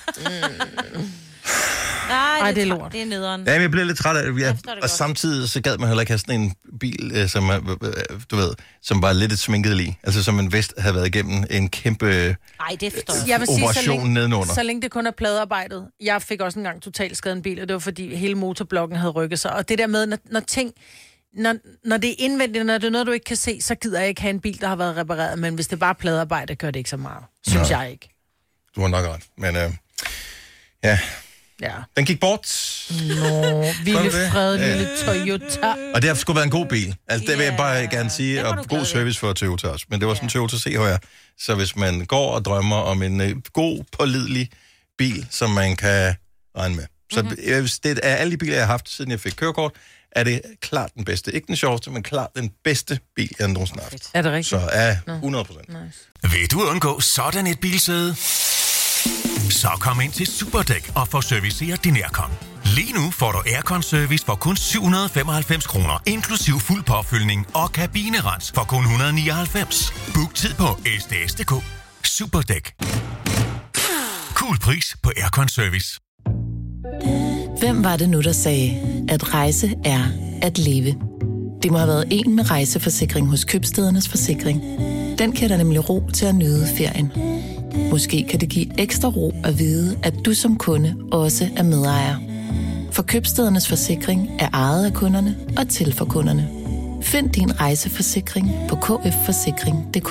Nej, det er lort. Det er nederen. Ja, jeg blev lidt træt af det. Og samtidig så gad man heller ikke have sådan en bil, som, du ved, som var lidt et sminket lige. Altså som en vest havde været igennem en kæmpe operation nedenunder. Så længe det kun er pladearbejdet. Jeg fik også engang totalt skadet en bil, og det var fordi hele motorblokken havde rykket sig. Og det der med, når ting... Når det er indvendigt, når det er noget, du ikke kan se, så gider jeg ikke have en bil, der har været repareret. Men hvis det er bare pladearbejde, gør det ikke så meget. Synes jeg ikke. Du har nok ret. Men ja... Ja. Den gik bort. Lille fred, lille Toyota. Og det har sgu været en god bil. Altså, det vil jeg bare gerne sige. Og god service for Toyota også. Men det var sådan en Toyota CHR. Så hvis man går og drømmer om en god, pålidelig bil, som man kan regne med. Så det er alle de biler, jeg har haft, siden jeg fik kørekort, er det klart den bedste. Ikke den sjoveste, men klart den bedste bil, jeg nogensinde har haft. Er det rigtigt? Så 100%. Nice. Vil du undgå sådan et bilsæde? Så kom ind til Superdæk og få serviceret din Aircon. Lige nu får du Aircon-service for kun 795 kroner, inklusiv fuld påfyldning og kabinerens for kun 199. Book tid på sds.dk. Superdæk. Cool pris på Aircon-service. Hvem var det nu, der sagde, at rejse er at leve? Det må have været en med rejseforsikring hos Købstædernes Forsikring. Den kan der nemlig ro til at nyde ferien. Måske kan det give ekstra ro at vide, at du som kunde også er medejer. For Købstædernes Forsikring er ejet af kunderne og til for kunderne. Find din rejseforsikring på kfforsikring.dk.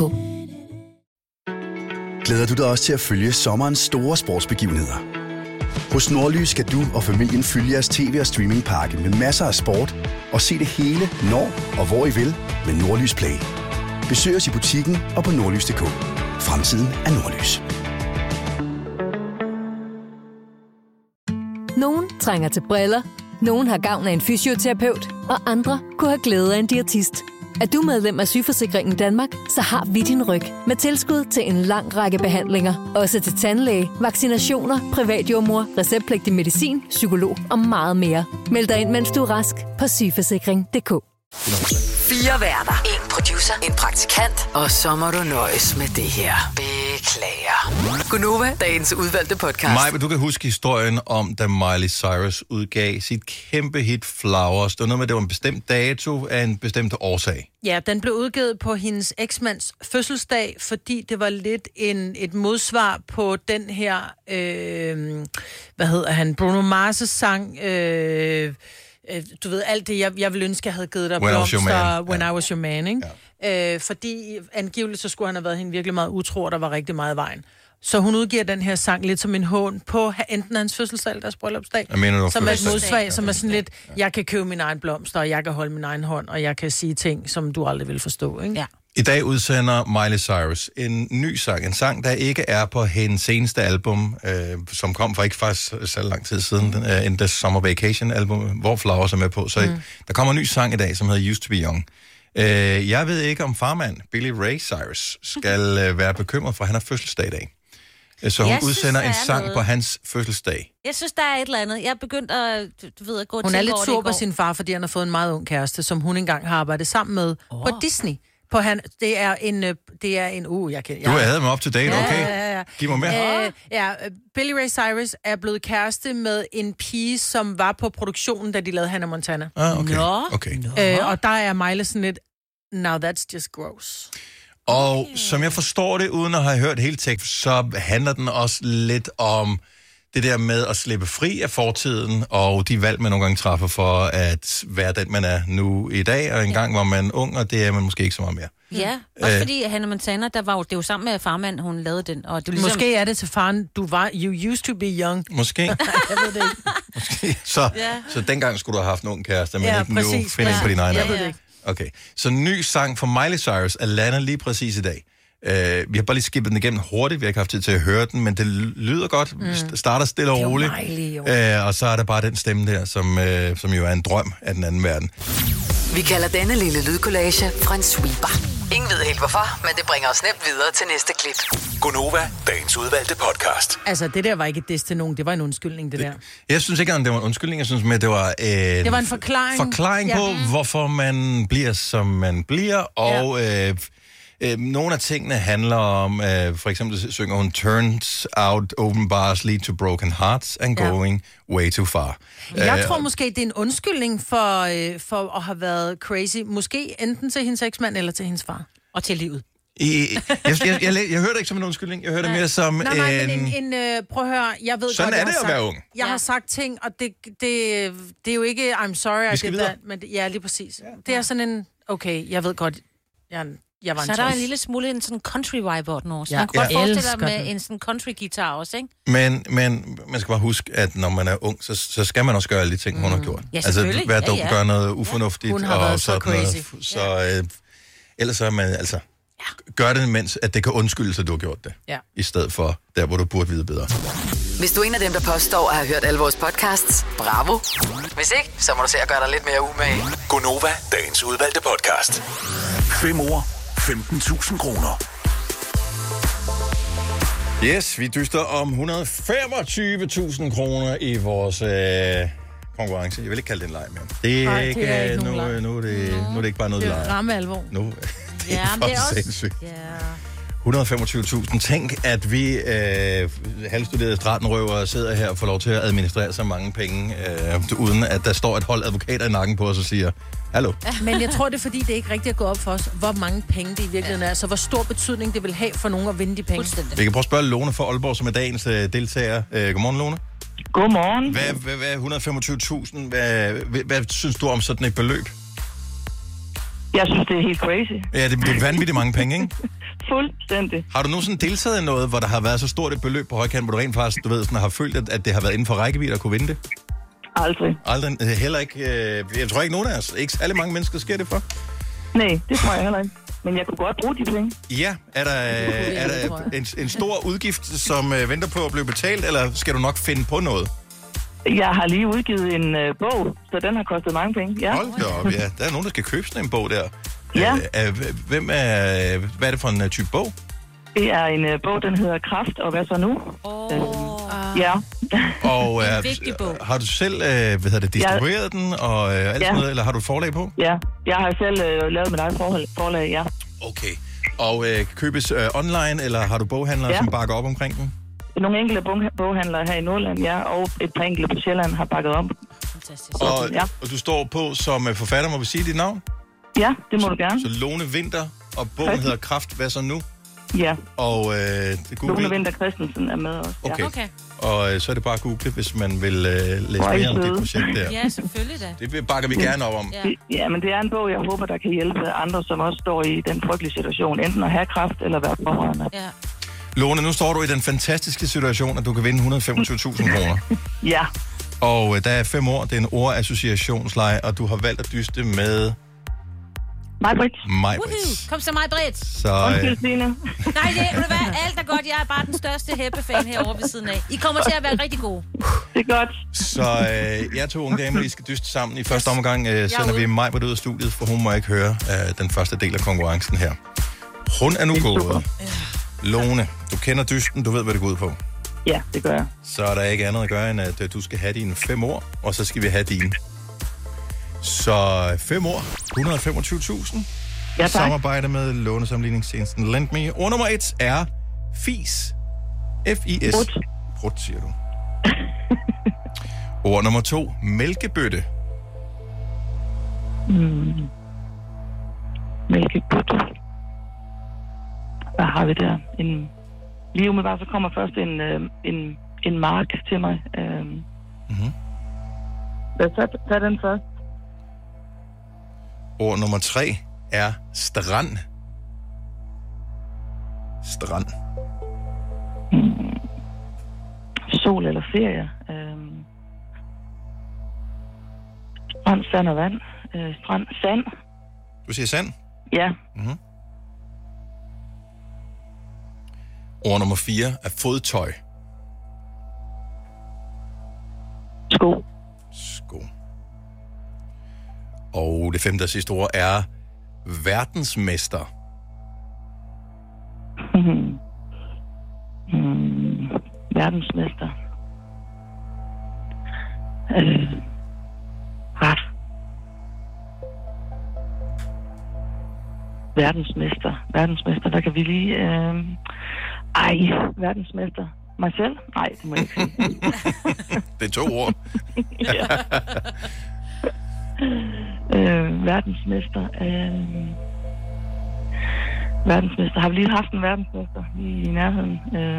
Glæder du dig også til at følge sommerens store sportsbegivenheder? Hos Nordlys skal du og familien følge jeres tv- og streamingpakke med masser af sport og se det hele, når og hvor I vil med Nordlys Play. Besøg os i butikken og på nordlys.dk. Fremtiden er Nordlys. Nogen trænger til briller, nogen har gavn af en fysioterapeut, og andre kunne have glæde af en diætist. Er du medlem af Sygeforsikringen Danmark, så har vi din ryg med tilskud til en lang række behandlinger. Også til tandlæge, vaccinationer, privatjordmor, receptpligtig medicin, psykolog og meget mere. Meld dig ind, mens du er rask på sygeforsikring.dk. 4 værter, 1 producer, 1 praktikant, og så må du nøjes med det her. Beklager. Gunova, dagens udvalgte podcast. Maj, du kan huske historien om, da Miley Cyrus udgav sit kæmpe hit Flowers. Det var noget med, det var en bestemt dato af en bestemt årsag. Ja, den blev udgivet på hendes eksmands fødselsdag, fordi det var lidt et modsvar på den her, hvad hedder han, Bruno Mars' sang, du ved, alt det, jeg ville ønske, jeg havde givet dig blomster, When I Was Your Man, ikke? Ja. Fordi angiveligt, så skulle han have været hende virkelig meget utro, og der var rigtig meget i vejen. Så hun udgiver den her sang lidt som en hån på enten hans fødselsdag eller deres bryllupsdag. Som er et modsvag, som er sådan lidt, jeg kan købe min egen blomster, og jeg kan holde min egen hånd, og jeg kan sige ting, som du aldrig vil forstå, ikke? Ja. I dag udsender Miley Cyrus en ny sang. En sang, der ikke er på hendes seneste album, som kom for ikke faktisk så lang tid siden, In The Summer Vacation album, hvor Flowers er med på. Så der kommer en ny sang i dag, som hedder Used To Be Young. Jeg ved ikke, om farmand Billy Ray Cyrus skal være bekymret, for han har fødselsdag i dag. Så hun udsender en sang på hans fødselsdag. Jeg synes, der er et eller andet. Jeg er begyndt at, gå til. Hun er lidt sur på sin far, fordi han har fået en meget ung kæreste, som hun engang har arbejdet sammen med på Disney. Det er en jeg kan... Du havde mig op til dagen, okay? Ja. Giv mig mere. Billy Ray Cyrus er blevet kæreste med en pige, som var på produktionen, da de lavede Hannah Montana. Okay. Og der er Miley sådan lidt, now that's just gross. Og som jeg forstår det, uden at have hørt hele teksten, så handler den også lidt om det der med at slippe fri af fortiden, og de valg, man nogle gange træffer for at være den, man er nu i dag, og engang var man ung, og det er man måske ikke så meget mere. Ja, også fordi Hannah Montana, det var jo sammen med farmand, hun lavede den. Og det ligesom... Måske er det til faren, you used to be young. Måske. Jeg ved det ikke. Måske. Så dengang skulle du have haft nogen kæreste, men ikke nu finde ind på din egen. Jeg ved det ikke. Okay, så ny sang fra Miley Cyrus er landet lige præcis i dag. Vi har bare lige skippet den igennem hurtigt, vi har ikke haft tid til at høre den, men det lyder godt. Starter stille og roligt. Og så er der bare den stemme der, som jo er en drøm af den anden verden. Vi kalder denne lille lydkollage en sweeper. Ingen ved helt hvorfor, men det bringer os nemt videre til næste klip. Gonova, dagens udvalgte podcast. Altså, det der var ikke et diss til nogen. Det var en undskyldning, det der. Jeg synes ikke, at det var en undskyldning. Jeg synes, at det var det var en forklaring på, hvorfor man bliver, som man bliver. Og nogle af tingene handler om, for eksempel synger hun, turns out open bars lead to broken hearts and going way too far. Jeg tror måske, det er en undskyldning for at have været crazy. Måske enten til hendes eksmand eller til hendes far. Og til livet. Jeg hørte det ikke som en undskyldning. Jeg hørte det mere som prøv at høre, jeg ved sådan godt, er det at være ung. Jeg har sagt ting, og det er jo ikke, I'm sorry, I did that, men lige præcis. Ja. Det er sådan en, okay, jeg ved godt, jeg var en så der er en lille smule en sådan country vibe over den også. Man kan godt forestille dig med en sådan country guitar også, ikke? Men man skal bare huske, at når man er ung, så skal man også gøre alle de ting, hun har gjort. Ja, selvfølgelig. Altså, være dum, gøre noget ufornuftigt. Hun har været så crazy. Ellers så er man, altså, gør det, mens at det kan undskyldes, at du har gjort det. Ja. I stedet for der, hvor du burde vide bedre. Hvis du er en af dem, der påstår at have hørt alle vores podcasts, bravo. Hvis ikke, så må du se at gøre dig lidt mere umage. Gonova, dagens udvalgte podcast. 5 år, 15.000 kroner. Yes, vi dyster om 125.000 kroner i vores konkurrence. Jeg vil ikke kalde det en leg mere. Det er ikke nu er det ikke bare noget leg. Det er ramme alvor. Nu ja, men det er også sindssygt. 125.000. Tænk, at vi halvstuderede stratenrøvere sidder her og får lov til at administrere så mange penge, uden at der står et hold advokater i nakken på os og siger, hallo. Men jeg tror, det er fordi, det ikke rigtig er gået op for os, hvor mange penge det i virkeligheden er. Så hvor stor betydning det vil have for nogen at vinde de penge. Vi kan prøve at spørge Lone fra Aalborg, som er dagens deltager. Godmorgen, Lone. Godmorgen. Hvad 125.000? Hvad synes du om sådan et beløb? Jeg synes, det er helt crazy. Ja, det er vanvittigt mange penge, ikke? Fuldstændig. Har du nogensinde deltaget i noget, hvor der har været så stort et beløb på højkant, hvor du rent faktisk, har følt, at det har været inden for rækkevidde at kunne vinde det? Aldrig? Heller ikke. Jeg tror ikke nogen af os. Ikke særlig mange mennesker sker det for. Nej, det tror jeg heller ikke. Men jeg kunne godt bruge de penge. Ja, er der en stor udgift, som venter på at blive betalt, eller skal du nok finde på noget? Jeg har lige udgivet en bog, så den har kostet mange penge. Ja. Hold da op, ja. Der er nogen, der skal købe sådan en bog der. Ja. Hvad er det for en type bog? Det er en bog, den hedder Kraft, og hvad så nu? Ja. Og har du selv distribueret den og alt sådan noget, eller har du et forlag på? Ja, jeg har selv lavet mit eget forlag, ja. Okay. Og købes online, eller har du boghandlere, som bakker op omkring den? Nogle enkelte boghandlere her i Nordland, ja, og et par enkelte på Sjælland har bakket op. Fantastisk. Og du står på som forfatter, må vi sige dit navn? Ja, det må du gerne. Så Lone Winther, og bogen hedder Kraft, hvad så nu? Ja. Og Lone Winther Christensen er med også. Okay. Og så er det bare at google, hvis man vil læse mere om det projekt der. Ja, selvfølgelig da. Det bakker vi gerne op om. Ja, men det er en bog, jeg håber, der kan hjælpe andre, som også står i den frygtelige situation. Enten at have kræft eller være pårørende. Ja. Lone, nu står du i den fantastiske situation, at du kan vinde 125.000 kroner. Ja. Og der er 5 år, det er en ordassociationsleje, og du har valgt at dyste med... Maj-Brit. Kom så, Maj-Brit. Så, undskyld, Stine. Nej, det vil være alt er godt. Jeg er bare den største hæppefan herovre ved siden af. I kommer til at være rigtig gode. Det er godt. Så jeg to unge damer, I skal dyste sammen. I første omgang sender vi Maj-Brit ud af studiet, for hun må ikke høre den første del af konkurrencen her. Hun er nu gået. Lone, du kender dysten, du ved, hvad det går ud på. Ja, det gør jeg. Så er der ikke andet at gøre, end at du skal have dine 5 år, og så skal vi have dine. Så 5 år, 125.000. Ja, tak. Samarbejde med lånesamligningstjenesten LendMe. Ord nummer 1 er FIS. F-I-S. Brut, siger du. Ord nummer 2, mælkebøtte. Mælkebøtte. Hvad har vi der? Lige umiddelbart så kommer først en mark til mig. Tag den først. Ord nummer 3 er strand. Strand. Sol eller ferie. Strand, sand og vand. Strand, sand. Du siger sand? Ja. Ord nummer 4 er fodtøj. Sko. Sko. Og det 5. og sidste ord er verdensmester. Verdensmester. Verdensmester, der kan vi lige... verdensmester. Mig selv? Nej, det må jeg ikke sige. Det er 2 ord. Ja. Verdensmester. Verdensmester. Har vi lige haft en verdensmester lige i nærheden?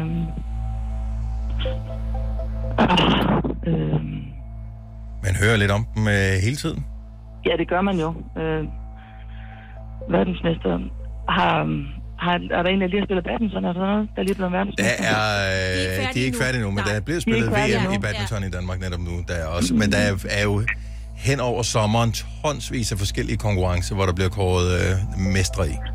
Man hører lidt om dem hele tiden. Ja, det gør man jo. Verdensmester er der en, der lige har spillet badminton, eller sådan noget, der er lige blevet verdensmester? De er ikke færdige nu, men der er blevet spillet VM i badminton i Danmark netop nu. Der er også, men der er jo hen over sommeren tonsvis af forskellige konkurrencer, hvor der bliver kåret mestre i.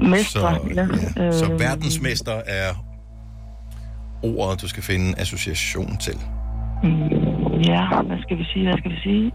Så verdensmester er ordet, du skal finde en association til. Ja, hvad skal vi sige?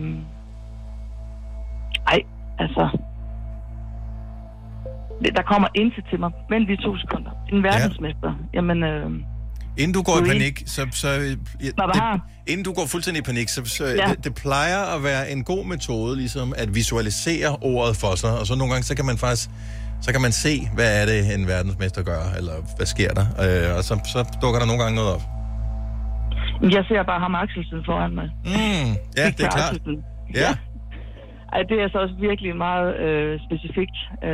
Der kommer intet til mig. Vent lige 2 sekunder. En verdensmester. Ja. Jamen, inden du går i panik, inden du går fuldstændig i panik, det plejer at være en god metode, ligesom at visualisere ordet for sig, og så nogle gange, så kan man se, hvad er det, en verdensmester gør, eller hvad sker der, og så dukker der nogle gange noget op. Jeg ser bare ham Axelsen foran mig. Ja, det er klart. Ja. Ej, det er så også virkelig meget specifikt.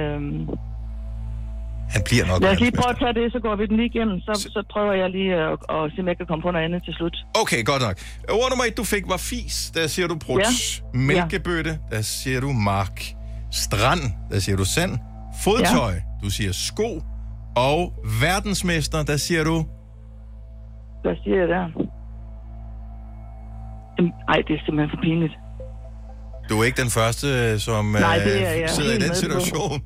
Han bliver nok. Lad os lige prøve at tage det, så går vi den lige igennem. Så prøver jeg lige at se, om jeg kan komme på noget andet til slut. Okay, godt nok. Ord nummer 1, du fik, var fis. Der siger du brud. Ja. Mælkebøtte, der siger du mark. Strand, der siger du sand. Fodtøj, du siger sko. Og verdensmester, der siger du... Hvad siger jeg der? Ej, det er simpelthen for pinligt. Du er ikke den første, som sidder i den situation.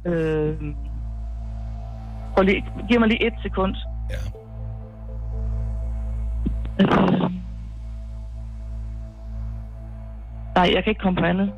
Giv mig lige 1 sekund. Ja. Nej, jeg kan ikke komme på andet.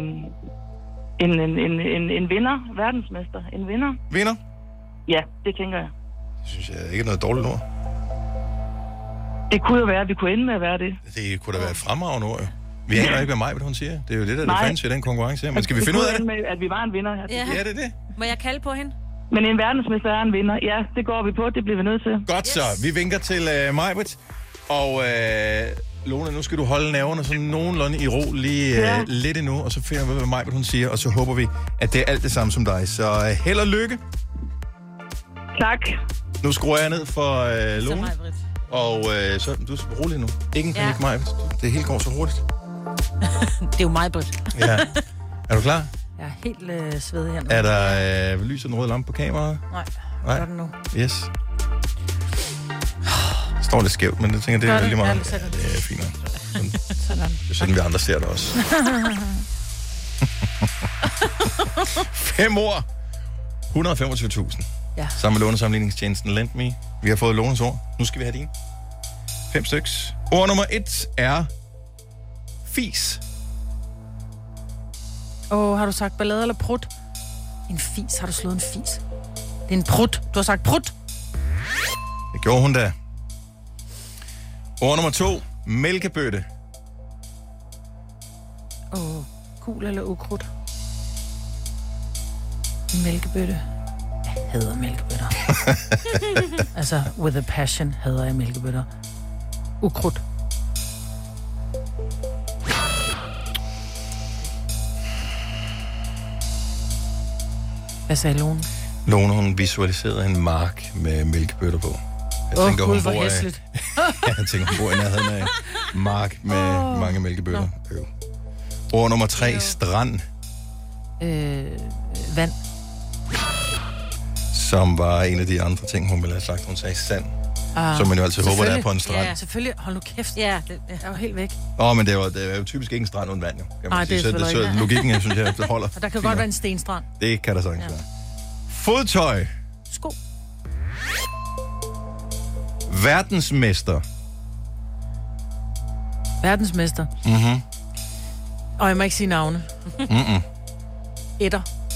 En vinder, verdensmester. En vinder. Vinder? Ja, det tænker jeg. Det synes jeg ikke er noget dårligt ord. Det kunne jo være, at vi kunne ende med at være det. Det kunne da være et fremragende ord, ja. Vi aner ikke, hvad Maj-Brit hun siger. Det er jo det, der fandt i den konkurrence her. Men skal vi finde ud af det? Med, at vi var en vinder her. Ja, det er det. Må jeg kalde på hende? Men en verdensmester er en vinder. Ja, det går vi på. Det bliver vi nødt til. Godt så. Vi vinker til Maj-Brit. Og Lone, nu skal du holde nerverne sådan nogenlunde i ro lige lidt endnu. Og så finder vi, hvad Maj-Brit hun siger. Og så håber vi, at det er alt det samme som dig. Så held og lykke. Tak. Nu skruer jeg ned for Lone. Og så du er rolig nu. Ikke en panik, Maj-Brit. Det hele går så hurtigt. Det er jo Maj-Brit. Ja. Er du klar? Jeg er helt svedig her nu. Er der lys og den røde lampe på kameraet? Nej. Gør den nu. Yes. Det står lidt skævt, men jeg tænker, det er lige meget. Ja, det er fint. Sådan. Det er sådan, vi andre ser det også. 5 ord. 125.000. Ja. Sammen med lånesamligningstjenesten Lendme. Vi har fået Lånes ord. Nu skal vi have dine. 5 styks. Ord nummer 1 er fis. Har du sagt ballade eller prut? En fis. Har du slået en fis? Det er en prut. Du har sagt prut. Det gjorde hun da. Ord nummer 2. Mælkebøtte. Gul eller ukrudt? Mælkebøtte. Jeg hader mælkebøtter. Altså, with a passion hader jeg mælkebøtter. Ukrudt. Hvad sagde Lone? Lone, hun visualiserede en mark med mælkebøtter på. Jeg tænker, hun bor i nærheden af mark med mange mælkebøtter. Ord nummer 3, strand. Vand. Som var en af de andre ting, hun ville have sagt. Hun sagde sand. Som man jo altid håber, der er på en strand. Ja, selvfølgelig. Hold nu kæft. Ja, det er jo helt væk. Men det er jo typisk ikke en strand uden vand, jo. Kan man sige. Det er så logikken, jeg synes, det holder. Og der kan godt være en stenstrand. Det kan der sagtens være. Fodtøj. Sko. Verdensmester. Verdensmester. Mhm. Og jeg må ikke sige navne. Mhm. Etter.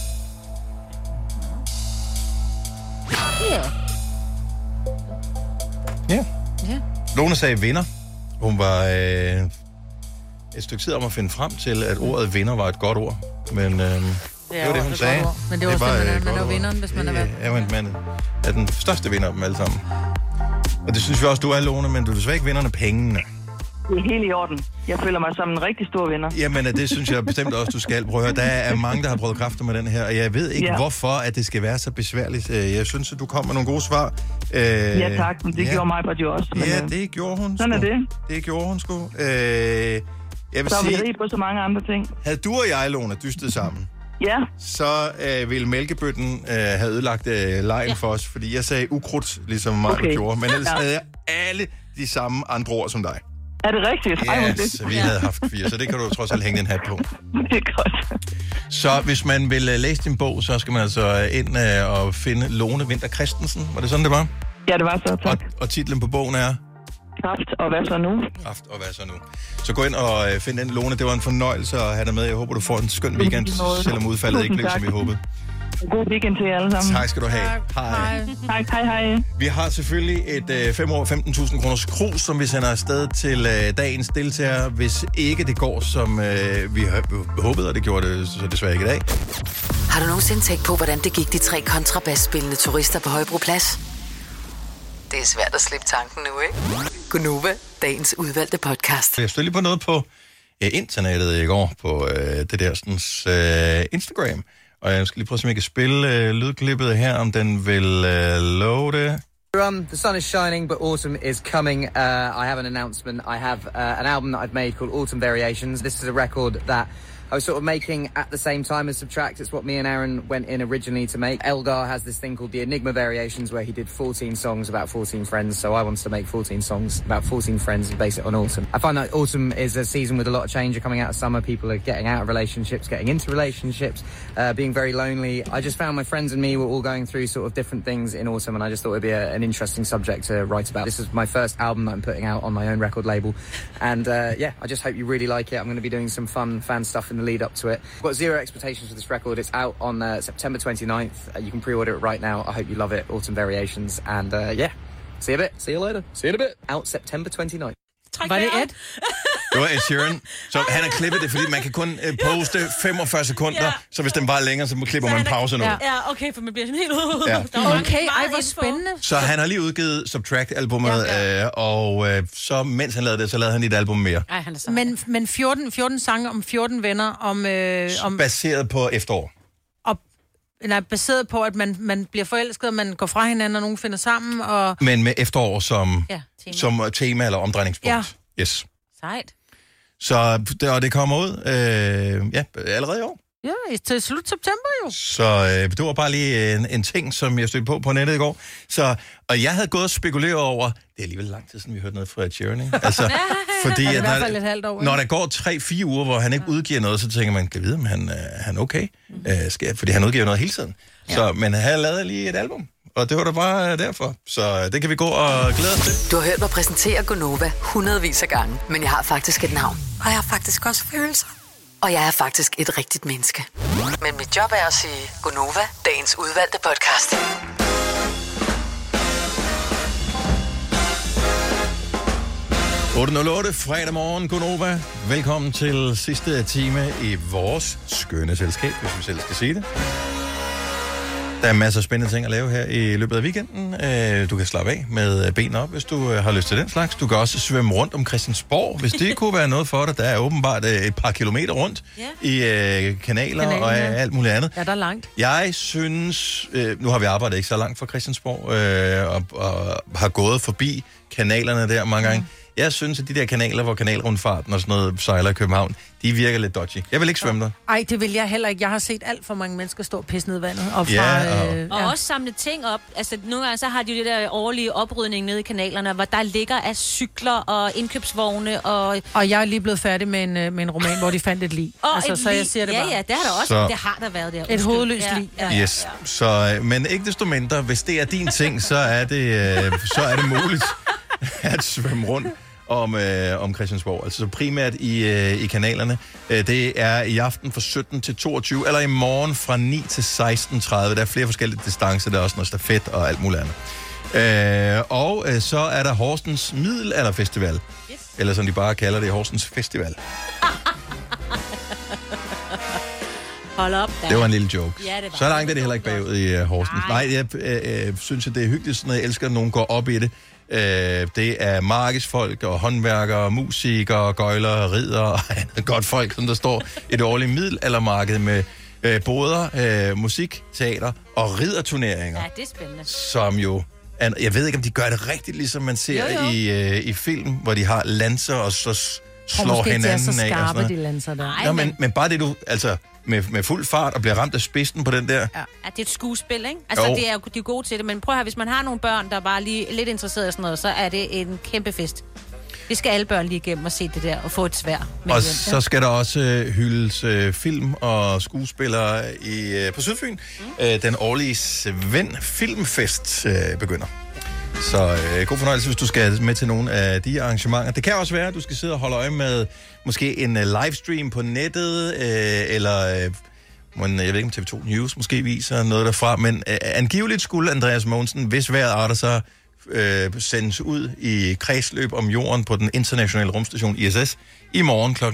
Ja. Lone sagde vinder. Hun var et stykke tid om at finde frem til, at ordet vinder var et godt ord. Men det var det, hun sagde. Men det var også det, man er vinderen, hvis man er valgt. Ja, men man er den største vinder af dem alle sammen. Og det synes vi også, du er, Lone, men du er desværre ikke vinderne pengene. Det er helt i orden. Jeg føler mig som en rigtig stor vinder. Jamen, det synes jeg bestemt også, du skal. Prøv at høre, der er mange, der har prøvet kræfter med den her, og jeg ved ikke, hvorfor at det skal være så besværligt. Jeg synes, at du kom med nogle gode svar. Ja, tak. Men det gjorde mig på jo også. Ja, det gjorde hun. Sådan er det. Det gjorde hun sgu. Jeg vil sige, på så mange andre ting. Havde du og jeg, Lone, dystet sammen, ja, så ville mælkebøtten have ødelagt lejen for os, fordi jeg sagde ukrudt, ligesom mig gjorde, men ellers havde jeg alle de samme andre ord som dig. Er det rigtigt? Ja, yes, vi havde haft 4, så det kan du trods alt hænge din hat på. Det er godt. Så hvis man vil læse din bog, så skal man altså ind og finde Lone Winther Christensen. Var det sådan, det var? Ja, det var så, tak. Og titlen på bogen er? Kraft og hvad så nu? Kraft og hvad så nu. Så gå ind og find den, Lone. Det var en fornøjelse at have dig med. Jeg håber, du får en skøn weekend, selvom udfaldet ikke blev, som vi håbede. God weekend til jer alle sammen. Tak skal du have. Hej. Tak, hej. Vi har selvfølgelig et 5 år 15.000 kroners krus, som vi sender afsted til dagens deltager, hvis ikke det går, som vi håbede, og det gjorde det så desværre ikke i dag. Har du nogensinde tænkt på, hvordan det gik de 3 kontrabasspillende turister på Højbroplads? Det er svært at slippe tanken nu, ikke? Gunova, dagens udvalgte podcast. Jeg stod lige på noget på internettet i går, på det der sådan, Instagram. Og jeg skal lige prøve, om jeg kan spille lydklippet her, om den vil loade. The sun is shining, but autumn is coming. I have an announcement. I have an album that I've made called Autumn Variations. This is a record that I was sort of making at the same time as Subtract. It's what me and Aaron went in originally to make. Elgar has this thing called the Enigma Variations, where he did 14 songs about 14 friends. So I wanted to make 14 songs about 14 friends and base it on autumn. I find that autumn is a season with a lot of change. Coming out of summer, people are getting out of relationships, getting into relationships, being very lonely. I just found my friends and me were all going through sort of different things in autumn, and I just thought it'd be an interesting subject to write about. This is my first album that I'm putting out on my own record label. And I just hope you really like it. I'm going to be doing some fun fan stuff in the lead up to it. I've got zero expectations for this record. It's out on September 29th. You can pre-order it right now. I hope you love it. Autumn Variations. And see you a bit. See you later. See you in a bit. Out September 29th. Var det Ed? Det var Ed Sheeran. Så han har klippet det, fordi man kan kun poste 45 sekunder, så hvis den bare er længere, så klipper man en pause nu. Ja, okay, for man bliver sådan helt... Ja. Okay, hvor spændende. Så han har lige udgivet Subtract-albummet, og så mens han lavede det, så lavede han et album mere. Ej, han er så... Men 14 sange om 14 venner, om baseret på efterår. Baseret på, at man bliver forelsket, og man går fra hinanden, og nogen finder sammen, og... Men med efterår som tema eller omdrejningspunkt. Ja. Yes. Sejt. Så det kommer ud allerede i år. Ja, til slut september jo. Så det var bare lige en ting, som jeg stødte på nettet i går. Og jeg havde gået og spekuleret over, det er alligevel lang tid siden, vi hørte noget fra Ed Sheeran, ikke? Altså, fordi i hvert fald et halvt år. Når der går 3-4 uger, hvor han ikke udgiver noget, så tænker man, kan vide, om han er okay? Fordi han udgiver noget hele tiden. Så, men han havde lavet lige et album. Og det var da bare derfor. Så det kan vi gå og glæde os til. Du har hørt mig præsentere Gunova hundredvis af gange, men jeg har faktisk et navn. Og jeg har faktisk også følelser. Og jeg er faktisk et rigtigt menneske. Men mit job er at sige Gunova, dagens udvalgte podcast. Fredag morgen, Gunova. Velkommen til sidste time i vores skønne selskab, hvis vi selv skal sige det. Der er masser af spændende ting at lave her i løbet af weekenden. Du kan slappe af med benene op, hvis du har lyst til den slags. Du kan også svømme rundt om Christiansborg, hvis det kunne være noget for dig. Der er åbenbart et par kilometer rundt i kanaler og alt muligt andet. Ja, der er langt. Jeg synes, nu har vi arbejdet ikke så langt fra Christiansborg, og har gået forbi kanalerne der mange gange. Jeg synes, at de der kanaler, hvor kanalrundfarten og sådan noget sejler i København, de virker lidt dodgy. Jeg vil ikke svømme der. Ej, det vil jeg heller ikke. Jeg har set alt for mange mennesker stå og pisse ned i vandet. Og også samle ting op. Altså, nogle gange så har de jo det der årlige oprydning nede i kanalerne, hvor der ligger af cykler og indkøbsvogne. Og jeg er lige blevet færdig med en roman, hvor de fandt et lig. Så jeg siger det bare. Ja, det har der også. Så... Det har der været der. Et hovedløst lig. Yes. Så, men ikke desto mindre, hvis det er din ting, så er det muligt at svømme rundt om Christiansborg. Altså så primært i kanalerne. Det er i aften fra 17 til 22, eller i morgen fra 9 til 16.30. Der er flere forskellige distancer. Der er også noget stafet og alt muligt andet. Og så er der Horsens Middelalderfestival. Yes. Eller som de bare kalder det, Horsens Festival. Hold op, da. Det var en lille joke. Ja, så langt er det heller ikke bagud i Horsens. Nej, jeg synes, at det er hyggeligt, sådan, jeg elsker, at nogen går op i det. Det er markedsfolk og håndværkere, musikere, gøjlere, ridere og godt folk, som der står i det årlige middelaldermarked med boder, musik, teater og ridderturneringer. Ja, det er spændende. Som jo, jeg ved ikke, om de gør det rigtigt, ligesom man ser i film, hvor de har lanser og så slår hinanden af. Måske de er så skarpe, de lanser der. Nå, men bare det, du... Altså, med fuld fart og bliver ramt af spidsen på den der. Ja, det er et skuespil, ikke? Altså, de er gode til det, men prøv at høre, hvis man har nogle børn, der bare lige lidt interesseret i sådan noget, så er det en kæmpe fest. Det skal alle børn lige igennem og se det der og få et svær. Og så skal der også hyldes film og skuespillere på Sydfyn. Den årlige Svend Filmfest begynder. Så god fornøjelse, hvis du skal med til nogle af de arrangementer. Det kan også være, at du skal sidde og holde øje med måske en livestream på nettet, eller jeg ved ikke om TV2 News måske viser noget derfra, men angiveligt skulle Andreas Mogensen, hvis hver arter så sendes ud i kredsløb om jorden på den internationale rumstation ISS i morgen kl.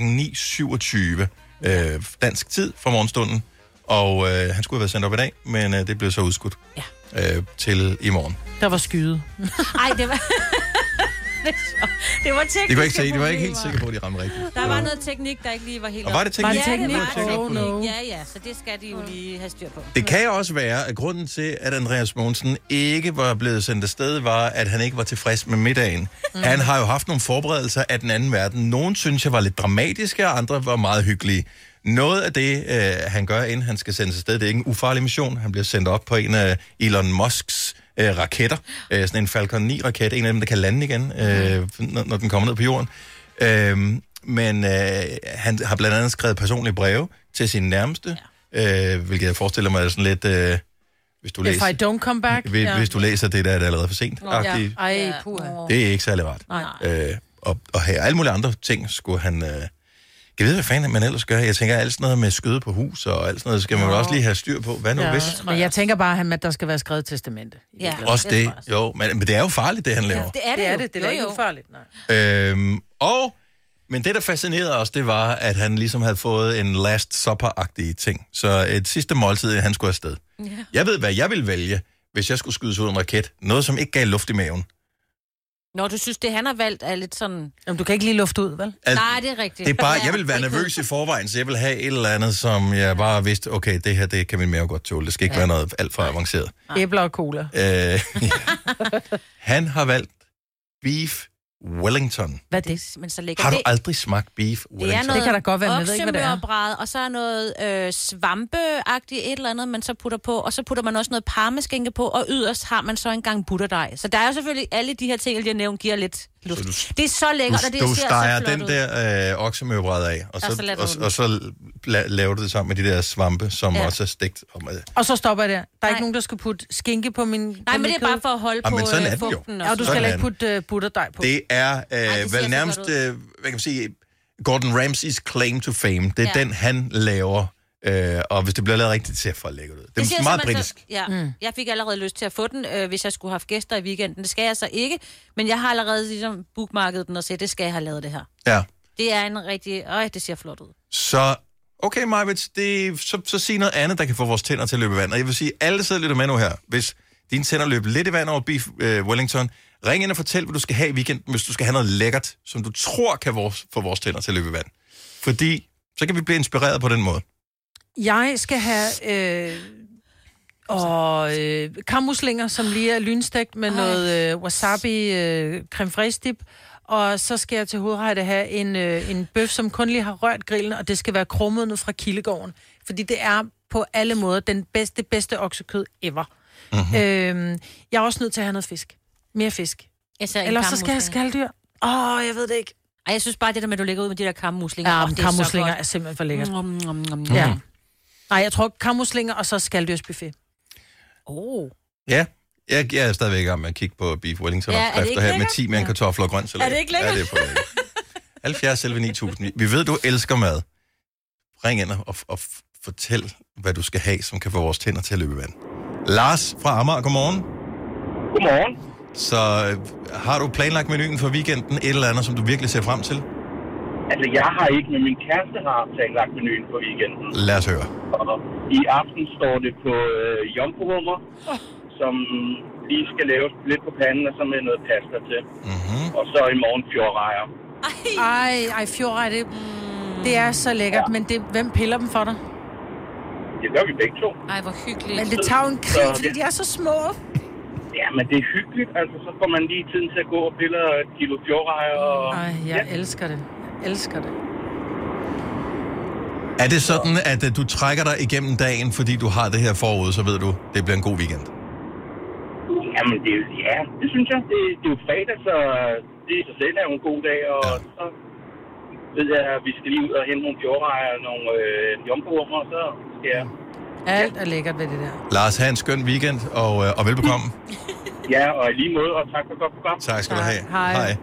9.27 dansk tid fra morgenstunden. Og han skulle have været sendt op i dag, men det blev så udskudt til i morgen. Der var skyde. Ej, det var... det var teknisk. De kunne ikke se, de var ikke helt sikre på, at de ramte rigtigt. Der var noget teknik, der ikke lige var helt... Og var det teknik? Ja, det var teknik. Ja, så det skal de jo lige have styr på. Det kan jo også være, at grunden til, at Andreas Mogensen ikke var blevet sendt afsted, var, at han ikke var tilfreds med middagen. Han har jo haft nogle forberedelser af den anden verden. Nogle synes jeg var lidt dramatiske, og andre var meget hyggelige. Noget af det, han gør, inden han skal sendes afsted, det er ikke en ufarlig mission. Han bliver sendt op på en af Elon Musks raketter. Sådan en Falcon 9-raket. En af dem, der kan lande igen, når den kommer ned på jorden. Men han har blandt andet skrevet personlige breve til sine nærmeste, hvilket jeg forestiller mig er sådan lidt... hvis du læser, If I don't come back. Hvis du læser det, der er det allerede for sent. Det er ikke særlig rart. Og her alle mulige andre ting skulle han... Jeg ved, hvad fanden man ellers gør. Jeg tænker, alt sådan noget med skøde på hus og alt sådan noget, skal man jo også lige have styr på. Hvad nu hvis? Men jeg tænker bare, at der skal være skrevet testamente. Ja. Også det, jo. Men det er jo farligt, det han laver. Ja, det er det. Det er ikke ufarligt, nej. Men det, der fascinerede os, det var, at han ligesom havde fået en last supper-agtig ting. Så et sidste måltid, han skulle afsted. Ja. Jeg ved, hvad jeg ville vælge, hvis jeg skulle skydes ud en raket. Noget, som ikke gav luft i maven. Når du synes, det han har valgt er lidt sådan... Jamen, du kan ikke lige lufte ud, vel? Nej, det er rigtigt. Det er bare, jeg vil være nervøs i forvejen, så jeg vil have et eller andet, som jeg bare vidste, okay, det her, det kan min mave godt tåle. Det skal ikke være noget alt for avanceret. Æbler og cola. Han har valgt beef Wellington. Hvad er det? Men så ligger har du aldrig smagt beef Wellington? Det er noget det kan da godt være, men jeg ved ikke, hvad det er. Oksemørbræd, og så er noget svampeagtigt et eller andet, man så putter på, og så putter man også noget parmeskinke på, og yderst har man så en gang butterdej. Så der er jo selvfølgelig alle de her ting, jeg nævnt, giver lidt luft. Det er så lækkert, og det ser så flot ud. Du steger den der oksemørbræd af, og så laver du det sammen med de der svampe, som også er stegt. Og så stopper jeg der. Der er ikke nogen, der skal putte skinke på min... Nej, men det er bare for at holde på fugten. Ja, og du skal ikke putte butterdej på. Det er vel nærmest, hvad kan man sige, Gordon Ramsays claim to fame. Det er den, han laver. Og hvis det bliver lavet rigtigt, ser for lækkert ud. Det er meget britisk. Jeg fik allerede lyst til at få den, hvis jeg skulle have haft gæster i weekenden. Det skal jeg så ikke, men jeg har allerede ligesom bookmarkedet den og set, det skal jeg have lavet det her. Ja. Det er en rigtig... det ser flot ud. Så, okay, Majvits, så sig noget andet, der kan få vores tænder til at løbe i vand. Og jeg vil sige, alle sidder lidt med nu her. Hvis dine tænder løber lidt i vand over beef Wellington, ring ind og fortæl, hvad du skal have i weekenden, hvis du skal have noget lækkert, som du tror kan få vores tænder til at løbe i vand. Fordi så kan vi blive inspireret på den måde. Jeg skal have kammuslinger, som lige er lynstegt med noget wasabi creme fraiche dip. Og så skal jeg til hovedrette have en bøf, som kun lige har rørt grillen, og det skal være krummet fra Kildegården. Fordi det er på alle måder det bedste oksekød ever. Mm-hmm. Jeg er også nødt til at have noget fisk. Mere fisk. Eller så skal jeg have skaldyr. Jeg ved det ikke. Jeg synes bare, det der med, at du ligger ud med de der kammuslinger. Ja, kammuslinger er simpelthen for lækkert. Ja. Nej, jeg tror kammuslinger og så skalddyrsbuffet. Ja, Jeg er stadigvæk i gang med at kigge på Beef Wellington-opskrifter her med 10 med kartofler og grøntsalat. Er det ikke lækkert? Ja, det er på lækkert. 70 11 9000. Vi ved, du elsker mad. Ring ind og fortæl, hvad du skal have, som kan få vores tænder til at løbe vand. Lars fra Amager, godmorgen. Godmorgen. Så har du planlagt menuen for weekenden, et eller andet, som du virkelig ser frem til? Altså, jeg har ikke, men min kæreste har planlagt menuen for weekenden. Lad os høre. Og i aften står det på jomfruhummer, som lige skal laves lidt på panden, og så med noget pasta til. Mm-hmm. Og så i morgen fjordrejer. Ej, fjordrejer, det er så lækkert, men hvem piller dem for dig? Det gør vi begge to. Ej, hvor hyggeligt. Men det tager jo en krig, fordi de er så små. Ja, men det er hyggeligt. Altså, så får man lige tiden til at gå og pille et kilo fjordrejer. Ej, jeg elsker det. Elsker det. Er det sådan, at du trækker dig igennem dagen, fordi du har det her forud, så ved du, det bliver en god weekend? Jamen, det synes jeg. Det er jo fredag, så det i sig selv er jo en god dag, og så ved jeg, at vi skal lige ud og hente nogle fjordrejer og nogle jomfruhummer, og så skal jeg... Alt er lækkert ved det der. Lars, have en skøn weekend, og velbekomme. Ja, og i lige måde, og tak for godt program. Tak skal du have. Hej.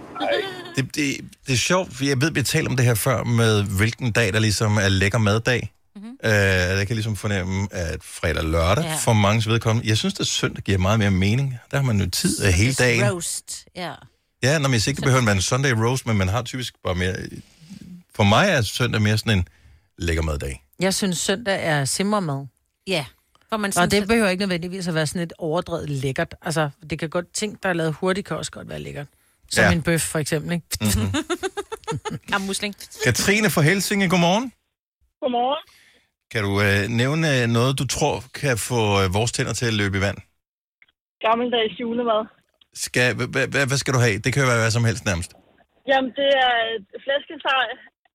Det er sjovt, for jeg ved, vi har talt om det her før, med hvilken dag, der ligesom er lækker maddag. Mm-hmm. Jeg kan ligesom fornemme, at fredag og lørdag for mange vedkommende. Jeg synes, at søndag giver meget mere mening. Der har man jo tid hele dagen. Roast, Ja, når man ikke behøver man en Sunday roast, men man har typisk bare mere... For mig er søndag mere sådan en lækker maddag. Jeg synes, søndag er simmermad. Ja. Og det behøver ikke nødvendigvis at være sådan et overdrevet lækkert. Altså, det kan godt... Ting, der er lavet hurtigt, kan også godt være lækkert. Som en bøf, for eksempel, ikke? Mm-hmm. Musling. Katrine fra Helsinge, godmorgen. Godmorgen. Kan du nævne noget, du tror kan få vores tænder til at løbe i vand? Gammeldags julemad. Hvad skal du have? Det kan jo være hvad som helst nærmest. Jamen, det er flæskesteg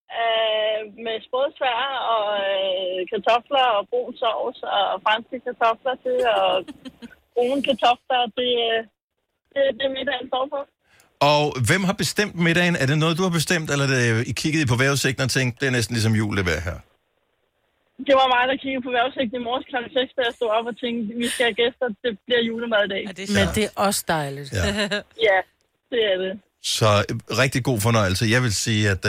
med sprødsvær og kartofler og brun sovs og franske kartofler til og brune kartofler. Det er middagen står på. Og hvem har bestemt middagen? Er det noget, du har bestemt, eller er det, I kiggede på vejrudsigten og tænkte, det er næsten ligesom jul, det vejr her? Det var mig, der kiggede på vejrudsigten i morges kl. 6, da jeg stod op og tænkte, vi skal have gæster, det bliver julemad i dag. Men det er også dejligt. Ja, det er det. Så rigtig god fornøjelse. Jeg vil sige, at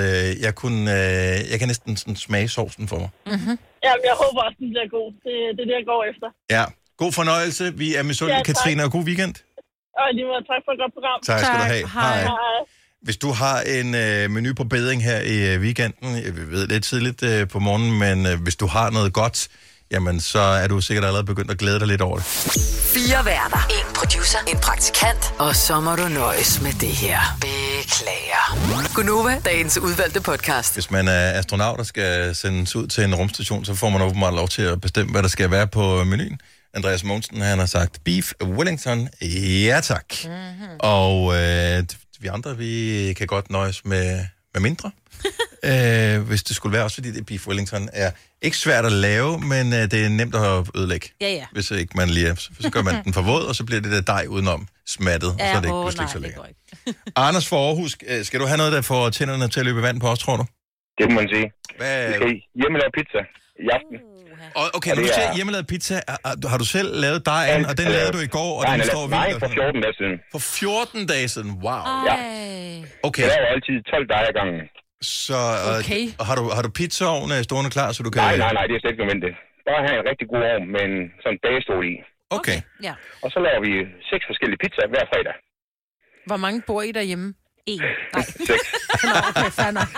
jeg kan næsten sådan smage sovsen for mig. Mm-hmm. Jamen, jeg håber også, den bliver god. Det er det, jeg går efter. Ja, god fornøjelse. Vi er misundelige, Katrine, og god weekend. Og lige måde, tak for et godt program. Tak skal du have. Hej. Hvis du har en menu på bedring her i weekenden, jeg ved lidt tidligt på morgenen, men hvis du har noget godt, jamen så er du sikkert allerede begyndt at glæde dig lidt over det. 4 værter, 1 producer, en praktikant, og så må du nøjes med det her. Beklager. Gunova, dagens udvalgte podcast. Hvis man er astronaut og skal sendes ud til en rumstation, så får man åbenbart lov til at bestemme, hvad der skal være på menuen. Andreas Mogensen, han har sagt Beef Wellington, ja tak. Mm-hmm. Og vi andre, vi kan godt nøjes med mindre. Hvis det skulle være også, fordi det Beef Wellington er ikke svært at lave, men det er nemt at ødelægge. Ja. Hvis ikke man lige så gør man den for våd, og så bliver det der dej udenom smattet, og så er det ikke pludselig så lækkert. Anders fra Aarhus, skal du have noget, der får tænderne til at løbe vand på os, tror du? Det må man sige. Hvad? Vi skal hjemmelavet pizza i aften. Okay, når du siger hjemmelavet pizza, har du selv lavet dejen, og den lavede du i går, og den står Nej, for 14 dage siden. For 14 dage siden? Wow. Ja. Okay. Jeg laver altid 12 dage ad gangen. Så har du pizzaovn stående klar, så du kan... Nej, det er slet ikke nødvendigt. Bare have en rigtig god ovn med en sådan bagestol i. Okay. Ja. Og så laver vi 6 forskellige pizzaer hver fredag. Hvor mange bor I derhjemme? 1. 6. Okay, fair nok.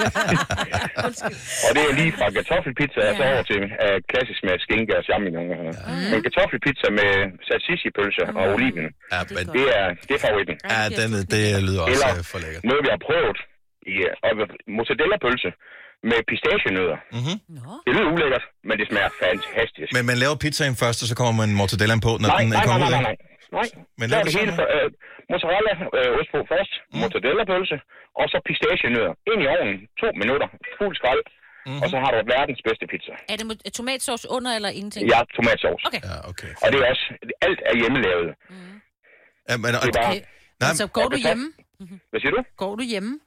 Og det er lige fra kartoffelpizza og så over til klassisk med skinke og champignon. En kartoffelpizza med salsicci-pølse og oliven. Ja, men det er favoritten. Ja, det lyder også for lækkert. Noget, vi har prøvet i mozzarella-pølse med pistachienødder. Mm-hmm. Det lyder ulækkert, men det smager fantastisk. Men man laver pizzaen først, og så kommer man mortadellaen på, når den kommer ud? Nej. Men laver det hele mozzarella ost på først, mozzarella-pølse, og så pistachienødder. Ind i ovnen, 2 minutter, fuld skrald, og så har du verdens bedste pizza. Er det tomatsauce under eller ingenting? Ja, tomatsauce. Okay. Ja, okay. Og det er også, alt er hjemmelavet. Ja, men, Så går du hjemme? Hvad siger du? Går du hjemme?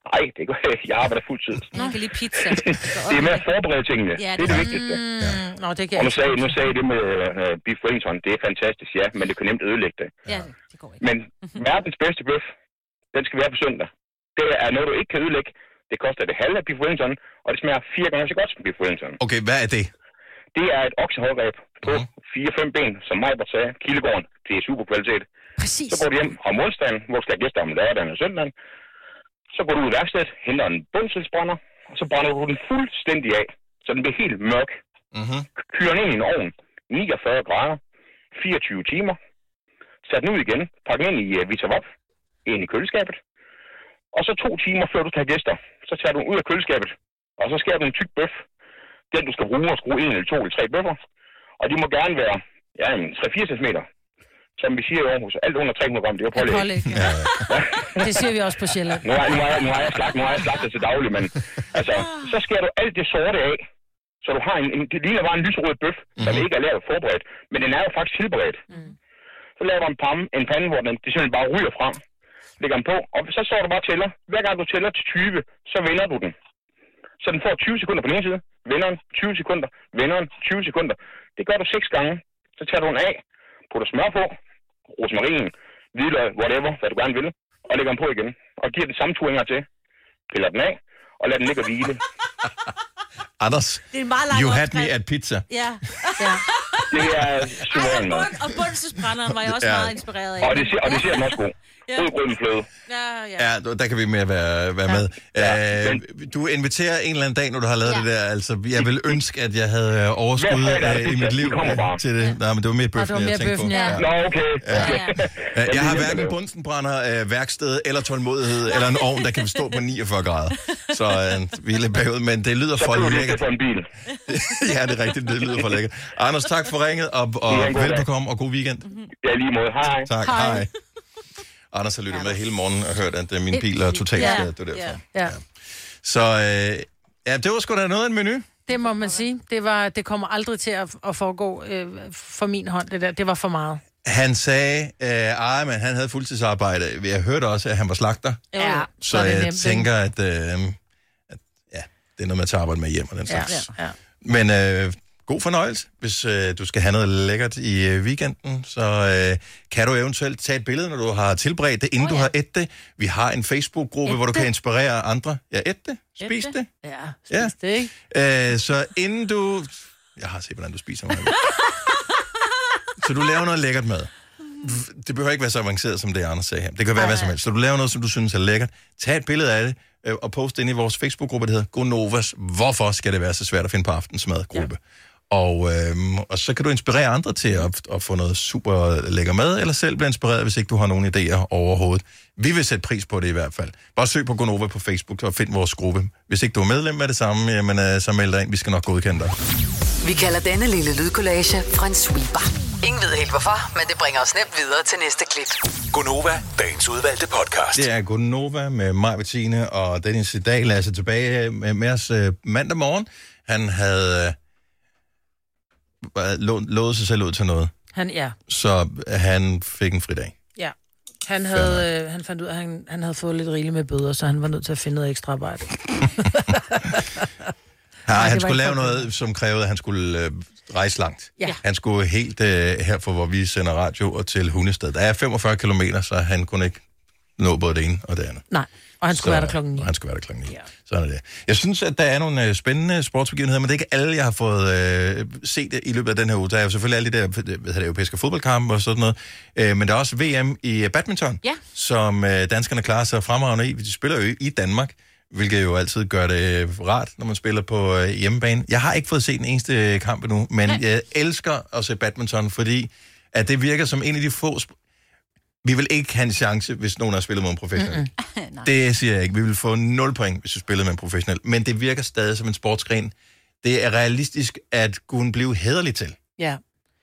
Nej, det går ikke. Jeg arbejder fuldtid. Nå, kan lige pizza. Det er med at forberede tingene. Ja, det er det vigtigste. Nå, det kan og nu sagde jeg det med Beef Wellington. Det er fantastisk, ja, men det kan nemt ødelægge det. Ja, det går ikke. Men verdens bedste bøf, den skal være på søndag. Det er noget, du ikke kan ødelægge. Det koster det halve af Beef Wellington, og det smager 4 gange så godt som Beef Wellington. Okay, hvad er det? Det er et okseholdræb på 4-5 ben, som Majbert sagde, Kildegården. Det er super kvalitet. Præcis. Så går du hjem om onsdagen, hvor du skal have gæster om lørdagen og søndagen. Så går du ud i værkstedet, henter en bundselsbrænder, og så brænder du den fuldstændig af, så den bliver helt mørk. Kyrer den ind i en ovn, 49 grader, 24 timer. Sæt den ud igen, pak den ind i Vitavop, ind i køleskabet. Og så 2 timer før du skal have gæster, så tager du den ud af køleskabet, og så skærer du en tyk bøf. Den du skal bruge og skrue 1 eller 2 eller 3 bøffer. Og de må gerne være 3-4 cm. Som vi siger i Aarhus, alt under 300 gram, det er pålæg. Ja. Det siger vi også på Sjælland. Nu har jeg slagtet til daglig, men altså, så skærer du alt det sorte af, så du har det ligner bare en lyserød bøf, som ikke er lavet forberedt, men den er jo faktisk tilberedt. Så laver du en pande, hvor den simpelthen bare ryger frem, lægger den på, og så står du bare tæller. Hver gang du tæller til 20, så vender du den. Så den får 20 sekunder på den ene side, venderen 20 sekunder, venderen 20 sekunder. Det gør du 6 gange. Så tager du den af, putter smør på, rosmarin, hvidløg, whatever, hvad du gerne vil, og lægger den på igen. Og giver den samme 2 til, piller den af, og lader den ligge og hvile. Anders, det er en meget lang you had me at pizza. Ja. Det er suveræn mad. Og bundselsbrænderen var jeg også meget inspireret af. Og det ser den også god. Rød med fløde. Ja, der kan vi mere være med. Du inviterer en eller anden dag, når du har lavet det der. Altså, jeg vil ønske, at jeg havde overskud i mit liv til det. Nej, men det var mere bøffen, jeg tænkte på. Nå, okay. Jeg har hverken bunsenbrænder, værksted eller tålmodighed, eller en ovn, der kan stå på 49 grader. Så vi er lidt bagud, men det lyder for lækkert. Så en bil. Ja, det er rigtigt. Det lyder for lækkert. Anders, tak for ringet, og velbekomme, og god weekend. Ja, lige måde. Hej. Tak, hej. Anders har lyttet med hele morgenen og hørt, at min bil er totalt skadet. Det var derfor. Ja. Så det var sgu da noget af en menu. Det må man sige. Det kommer aldrig til at foregå for min hånd, det der. Det var for meget. Han sagde, men han havde fuldtidsarbejde. Jeg hørte også, at han var slagter. Ja, så jeg tænker, at det er noget med at arbejde med hjem og den slags. Ja. Men god fornøjelse, hvis du skal have noget lækkert i weekenden. Så kan du eventuelt tage et billede, når du har tilberedt det, inden du har ædt det. Vi har en Facebook-gruppe, hvor du kan inspirere andre. Ja, æd det. Spis det. Ja, spis det, ikke? Så inden du... Jeg har set, hvordan du spiser mig. Så du laver noget lækkert mad. Det behøver ikke være så avanceret, som det Anders sagde her. Det kan være hvad som helst. Så du laver noget, som du synes er lækkert. Tag et billede af det, og post det ind i vores Facebook-gruppe, der hedder Gonovas. Hvorfor skal det være så svært at finde på aftensmadgruppe? Ja. Og så kan du inspirere andre til at få noget super lækker mad, eller selv blive inspireret, hvis ikke du har nogen idéer overhovedet. Vi vil sætte pris på det i hvert fald. Bare søg på Gonova på Facebook og find vores gruppe. Hvis ikke du er medlem af det samme, jamen, så meld dig ind. Vi skal nok godkende dig. Vi kalder denne lille lydkollage en sweeper. Ingen ved helt hvorfor, men det bringer os nemt videre til næste klip. Gonova, dagens udvalgte podcast. Det er Gonova med mig, Bettine og Dennis i dag. Lasse tilbage med os mandag morgen. Han havde lovet sig selv ud til noget. Så han fik en fridag. Ja. Han fandt ud af, at han havde fået lidt rigeligt med bøder, så han var nødt til at finde noget ekstra arbejde. Han skulle lave noget, som krævede, at han skulle rejse langt. Ja. Han skulle helt herfor, hvor vi sender radio, og til Hundested. Der er 45 kilometer, så han kunne ikke nå både det ene og det andet. Nej, og han skulle være der klokken 9. Og han skulle være der klokken 9. Ja. Sådan er det. Jeg synes, at der er nogle spændende sportsbegivenheder, men det er ikke alle, jeg har fået set i løbet af den her uge. Der er jo selvfølgelig alle de der europæiske fodboldkampe og sådan noget. Men der er også VM i badminton, som danskerne klarer sig fremragende i. De spiller jo i Danmark, hvilket jo altid gør det rart, når man spiller på hjemmebane. Jeg har ikke fået set den eneste kamp endnu, men jeg elsker at se badminton, fordi at det virker som en af de få... Vi vil ikke have en chance, hvis nogen har spillet mod en professionel. Det siger jeg ikke. Vi vil få 0 point, hvis vi spiller med en professionel. Men det virker stadig som en sportsgren. Det er realistisk at kunne blive hæderligt til. Ja.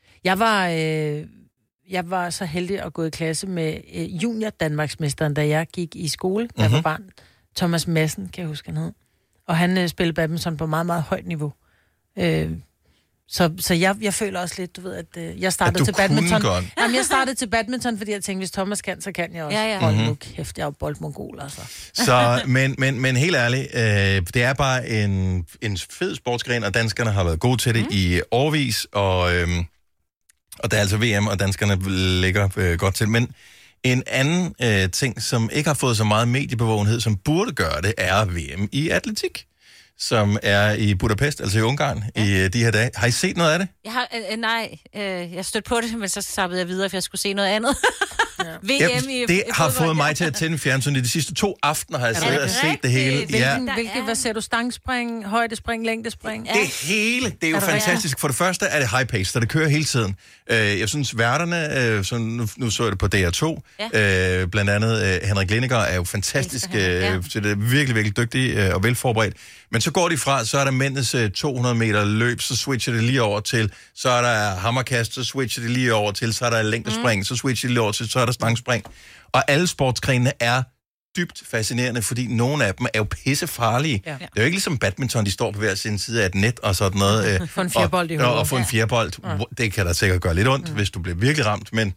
Jeg var så heldig at gå i klasse med junior Danmarksmesteren, da jeg gik i skole, da jeg var barn. Thomas Madsen, kan jeg huske, han hed. Og han spillede badminton på meget, meget højt niveau. Så jeg føler også lidt, du ved, at jeg startede til badminton. Jamen, jeg startede til badminton, fordi jeg tænkte, hvis Thomas kan, så kan jeg også. Ja. Hold nu kæft, jeg er jo boldmongol, altså. Så, men helt ærligt, det er bare en fed sportsgren, og danskerne har været gode til det i årevis, og der er altså VM, og danskerne ligger godt til. Men en anden ting, som ikke har fået så meget mediebevågenhed, som burde gøre det, er VM i atletik, som er i Budapest, altså i Ungarn, i de her dage. Har I set noget af det? Jeg har, jeg stødte på det, men så sappede jeg videre, for jeg skulle se noget andet. VM i det har fået mig til at tænde fjernsyn. I de sidste 2 aftener har jeg siddet og set det hele. Hvad ser du? Stangspring, højdespring, længdespring? Det hele, det er jo fantastisk. For det første er det high pace, så det kører hele tiden. Jeg synes, værterne, nu så jeg det på DR2, blandt andet Henrik Lineker er jo fantastisk, så det er virkelig, virkelig dygtig og velforberedt. Men så går de fra, så er der mændenes 200 meter løb, så switcher det lige over til, så er der hammerkast, så switcher det lige over til, så er der længdespring, så switcher det lige over til, så er der stangspring. Og alle sportsgrenene er dybt fascinerende, fordi nogle af dem er jo pissefarlige. Ja. Det er jo ikke ligesom badminton, de står på hver sin side af et net og sådan noget. For en fjerbold i hovedet. Og få en fjerbold. Ja. Det kan da sikkert gøre lidt ondt, hvis du bliver virkelig ramt. Men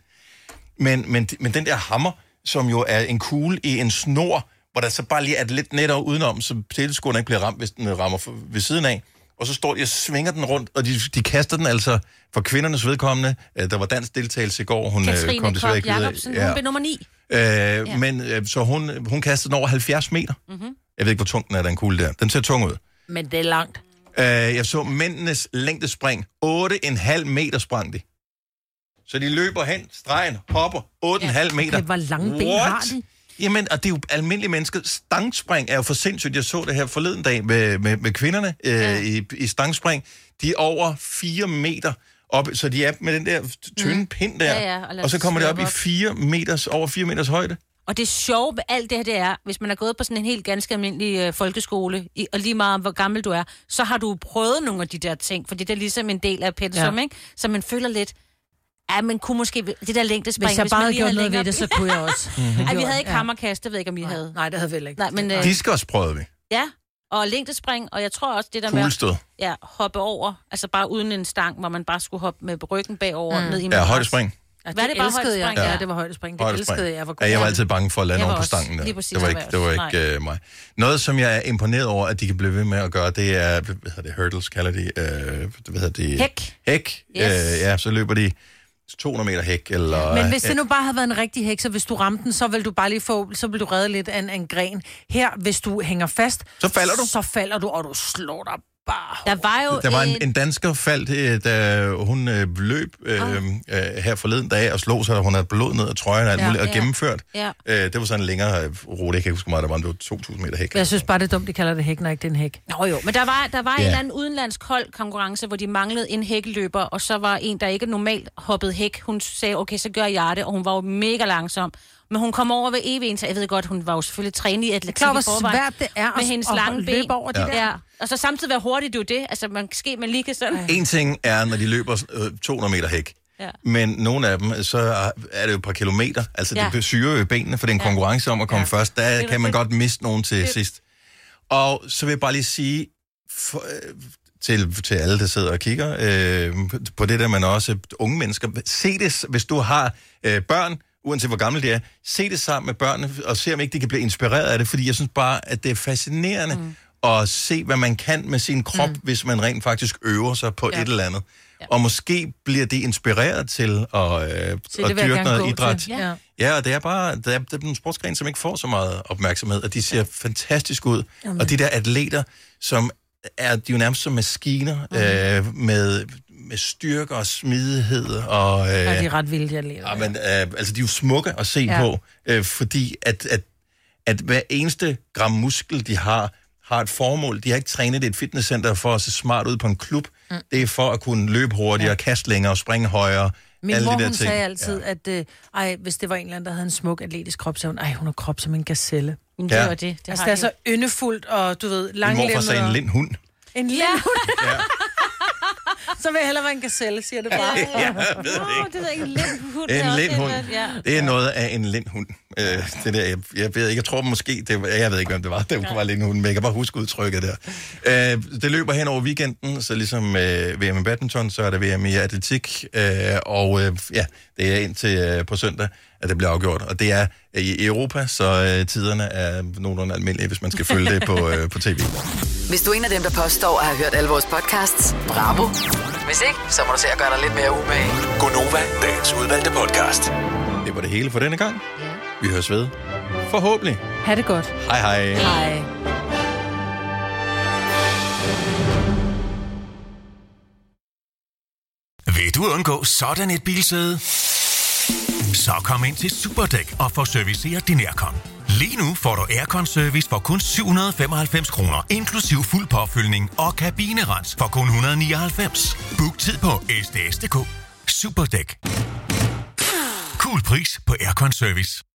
den der hammer, som jo er en kugle i en snor, hvor der så bare lige er lidt net over udenom, så tilskuerne ikke bliver ramt, hvis den rammer ved siden af. Og så står de og svinger den rundt, og de kaster den altså for kvindernes vedkommende. Der var dansk deltagelse i går. Hun kom desværre ikke videre. Jacobsen, hun blev nummer 9. Men så hun kastede den over 70 meter. Jeg ved ikke, hvor tung den er, den kugle der. Den ser tung ud. Men det er langt. Jeg så mændenes længdespring. 8,5 meter sprang de. Så de løber hen, stregen, hopper, 8,5 meter. Okay, hvor lange ben har de? Jamen, og det er jo almindelige mennesker. Stangspring er jo for sindssygt. Jeg så det her forleden dag med kvinderne i stangspring. De er over 4 meter op, så de er med den der tynde pind der. Og så kommer det op i over 4 meters højde. Og det sjove ved alt det her, det er, hvis man er gået på sådan en helt ganske almindelig folkeskole, og lige meget hvor gammel du er, så har du prøvet nogle af de der ting, fordi det er ligesom en del af pensum, ikke? Så man føler lidt, men kunne måske det der længdespring, hvis jeg bare havde gjort noget ved det, så kunne jeg også. Vi havde ikke hammerkast, det ved jeg ikke, om I havde. Nej, det havde vi ikke. Nej, men, Diskus prøvede vi. Ja, og længdespring, og jeg tror også det der Kuglestød. med hoppe over, altså bare uden en stang, hvor man bare skulle hoppe med ryggen bagover ned i madras. Ja, højdespring. Ja, det elskede jeg. Ja, det var højdespring. Det elskede jeg. Jeg var altid bange for at lande over på stangen der. Det var ikke mig. Noget, som jeg er imponeret over, at de kan blive ved med at gøre, det er, hurdles kalder de, hæk. Ja, så løber de 200 meter hæk, eller... Men hvis det nu bare havde været en rigtig hæk, så hvis du ramte den, så vil du bare lige så vil du redde lidt af en gren. Her, hvis du hænger fast... Så falder du, og du slår dig bare. Der var en dansker faldt, da hun løb her forleden dag og slog sig, og hun havde blod ned af trøjen og alt muligt, og gennemført. Ja. Det var sådan en længere rute, jeg kan ikke huske meget, der var 2.000 meter hæk. Jeg synes bare, det er dumt, de kalder det hæk, når ikke det er en hæk. Jo, men der var en eller anden udenlandsk holdkonkurrence, hvor de manglede en hækkeløber, og så var en, der ikke normalt hoppede hæk. Hun sagde, okay, så gør jeg det, og hun var jo mega langsom. Men hun kom over ved evigt, så jeg ved godt, hun var jo selvfølgelig trænet i atletik i forvejen. Hvor svært det er med hendes lange ben. Løbe over de der. Ja. Og så samtidig være hurtigt, det er jo det. Altså, man lige kan sådan... En ting er, når de løber 200 meter hæk. Ja. Men nogle af dem, så er det jo et par kilometer. Altså, det syrer jo benene, for det er en konkurrence om at komme først. Der kan man godt miste nogen til sidst. Og så vil jeg bare lige sige... Til alle, der sidder og kigger på det der, men også unge mennesker. Se det, hvis du har børn, uanset hvor gamle de er, se det sammen med børnene, og se om ikke de kan blive inspireret af det, fordi jeg synes bare, at det er fascinerende at se, hvad man kan med sin krop, hvis man rent faktisk øver sig på et eller andet. Ja. Og måske bliver de inspireret til at dyrke noget idræt. Ja, og det er bare det er en sportsgren, som ikke får så meget opmærksomhed, og de ser fantastisk ud. Jamen. Og de der atleter, som de er jo nærmest som maskiner, med styrke og smidighed. Og, de er ret vilde, jeg lever. Ja, men, altså, de er jo smukke at se på, fordi at hver eneste gram muskel, de har et formål. De har ikke trænet et fitnesscenter for at se smart ud på en klub. Det er for at kunne løbe hurtigere, kaste længere, springe højere. Min mor, hun sagde altid, at hvis det var en eller anden, der havde en smuk atletisk krop, så hun har krop som en gazelle. Det var det. Det er så yndefuldt, og du ved, langlemmet. Min morfar sagde en lindhund. En lindhund? Ja. Så vil jeg hellere være en gazelle, siger det bare. Ja, ved det ikke. Det er ikke en lindhund. En lindhund. Det er noget af en lindhund. Det der, jeg ved ikke, jeg tror måske, jeg ved ikke, hvem det var. Det var lige nu, men jeg kan bare huske udtrykket der. Det løber hen over weekenden, så ligesom VM i badminton, så er der VM i atletik, og det er indtil på søndag, at det bliver afgjort. Og det er i Europa, så tiderne er nogenlunde almindelige, hvis man skal følge det på tv. Hvis du er en af dem, der påstår at have hørt alle vores podcasts, bravo. Hvis ikke, så må du se at gøre dig lidt mere umage. Gonova, dagens udvalgte podcast. Det var det hele for denne gang. Vi høres ved. Forhåbentlig. Ha' det godt. Hej hej. Hej. Vil du undgå sådan et bilsæde? Så kom ind til Superdæk og få serviceret din aircon. Lige nu får du aircon-service for kun 795 kroner, inklusiv fuld påfyldning og kabinerens for kun 199. Book tid på sds.dk. Superdæk. Cool pris på aircon-service.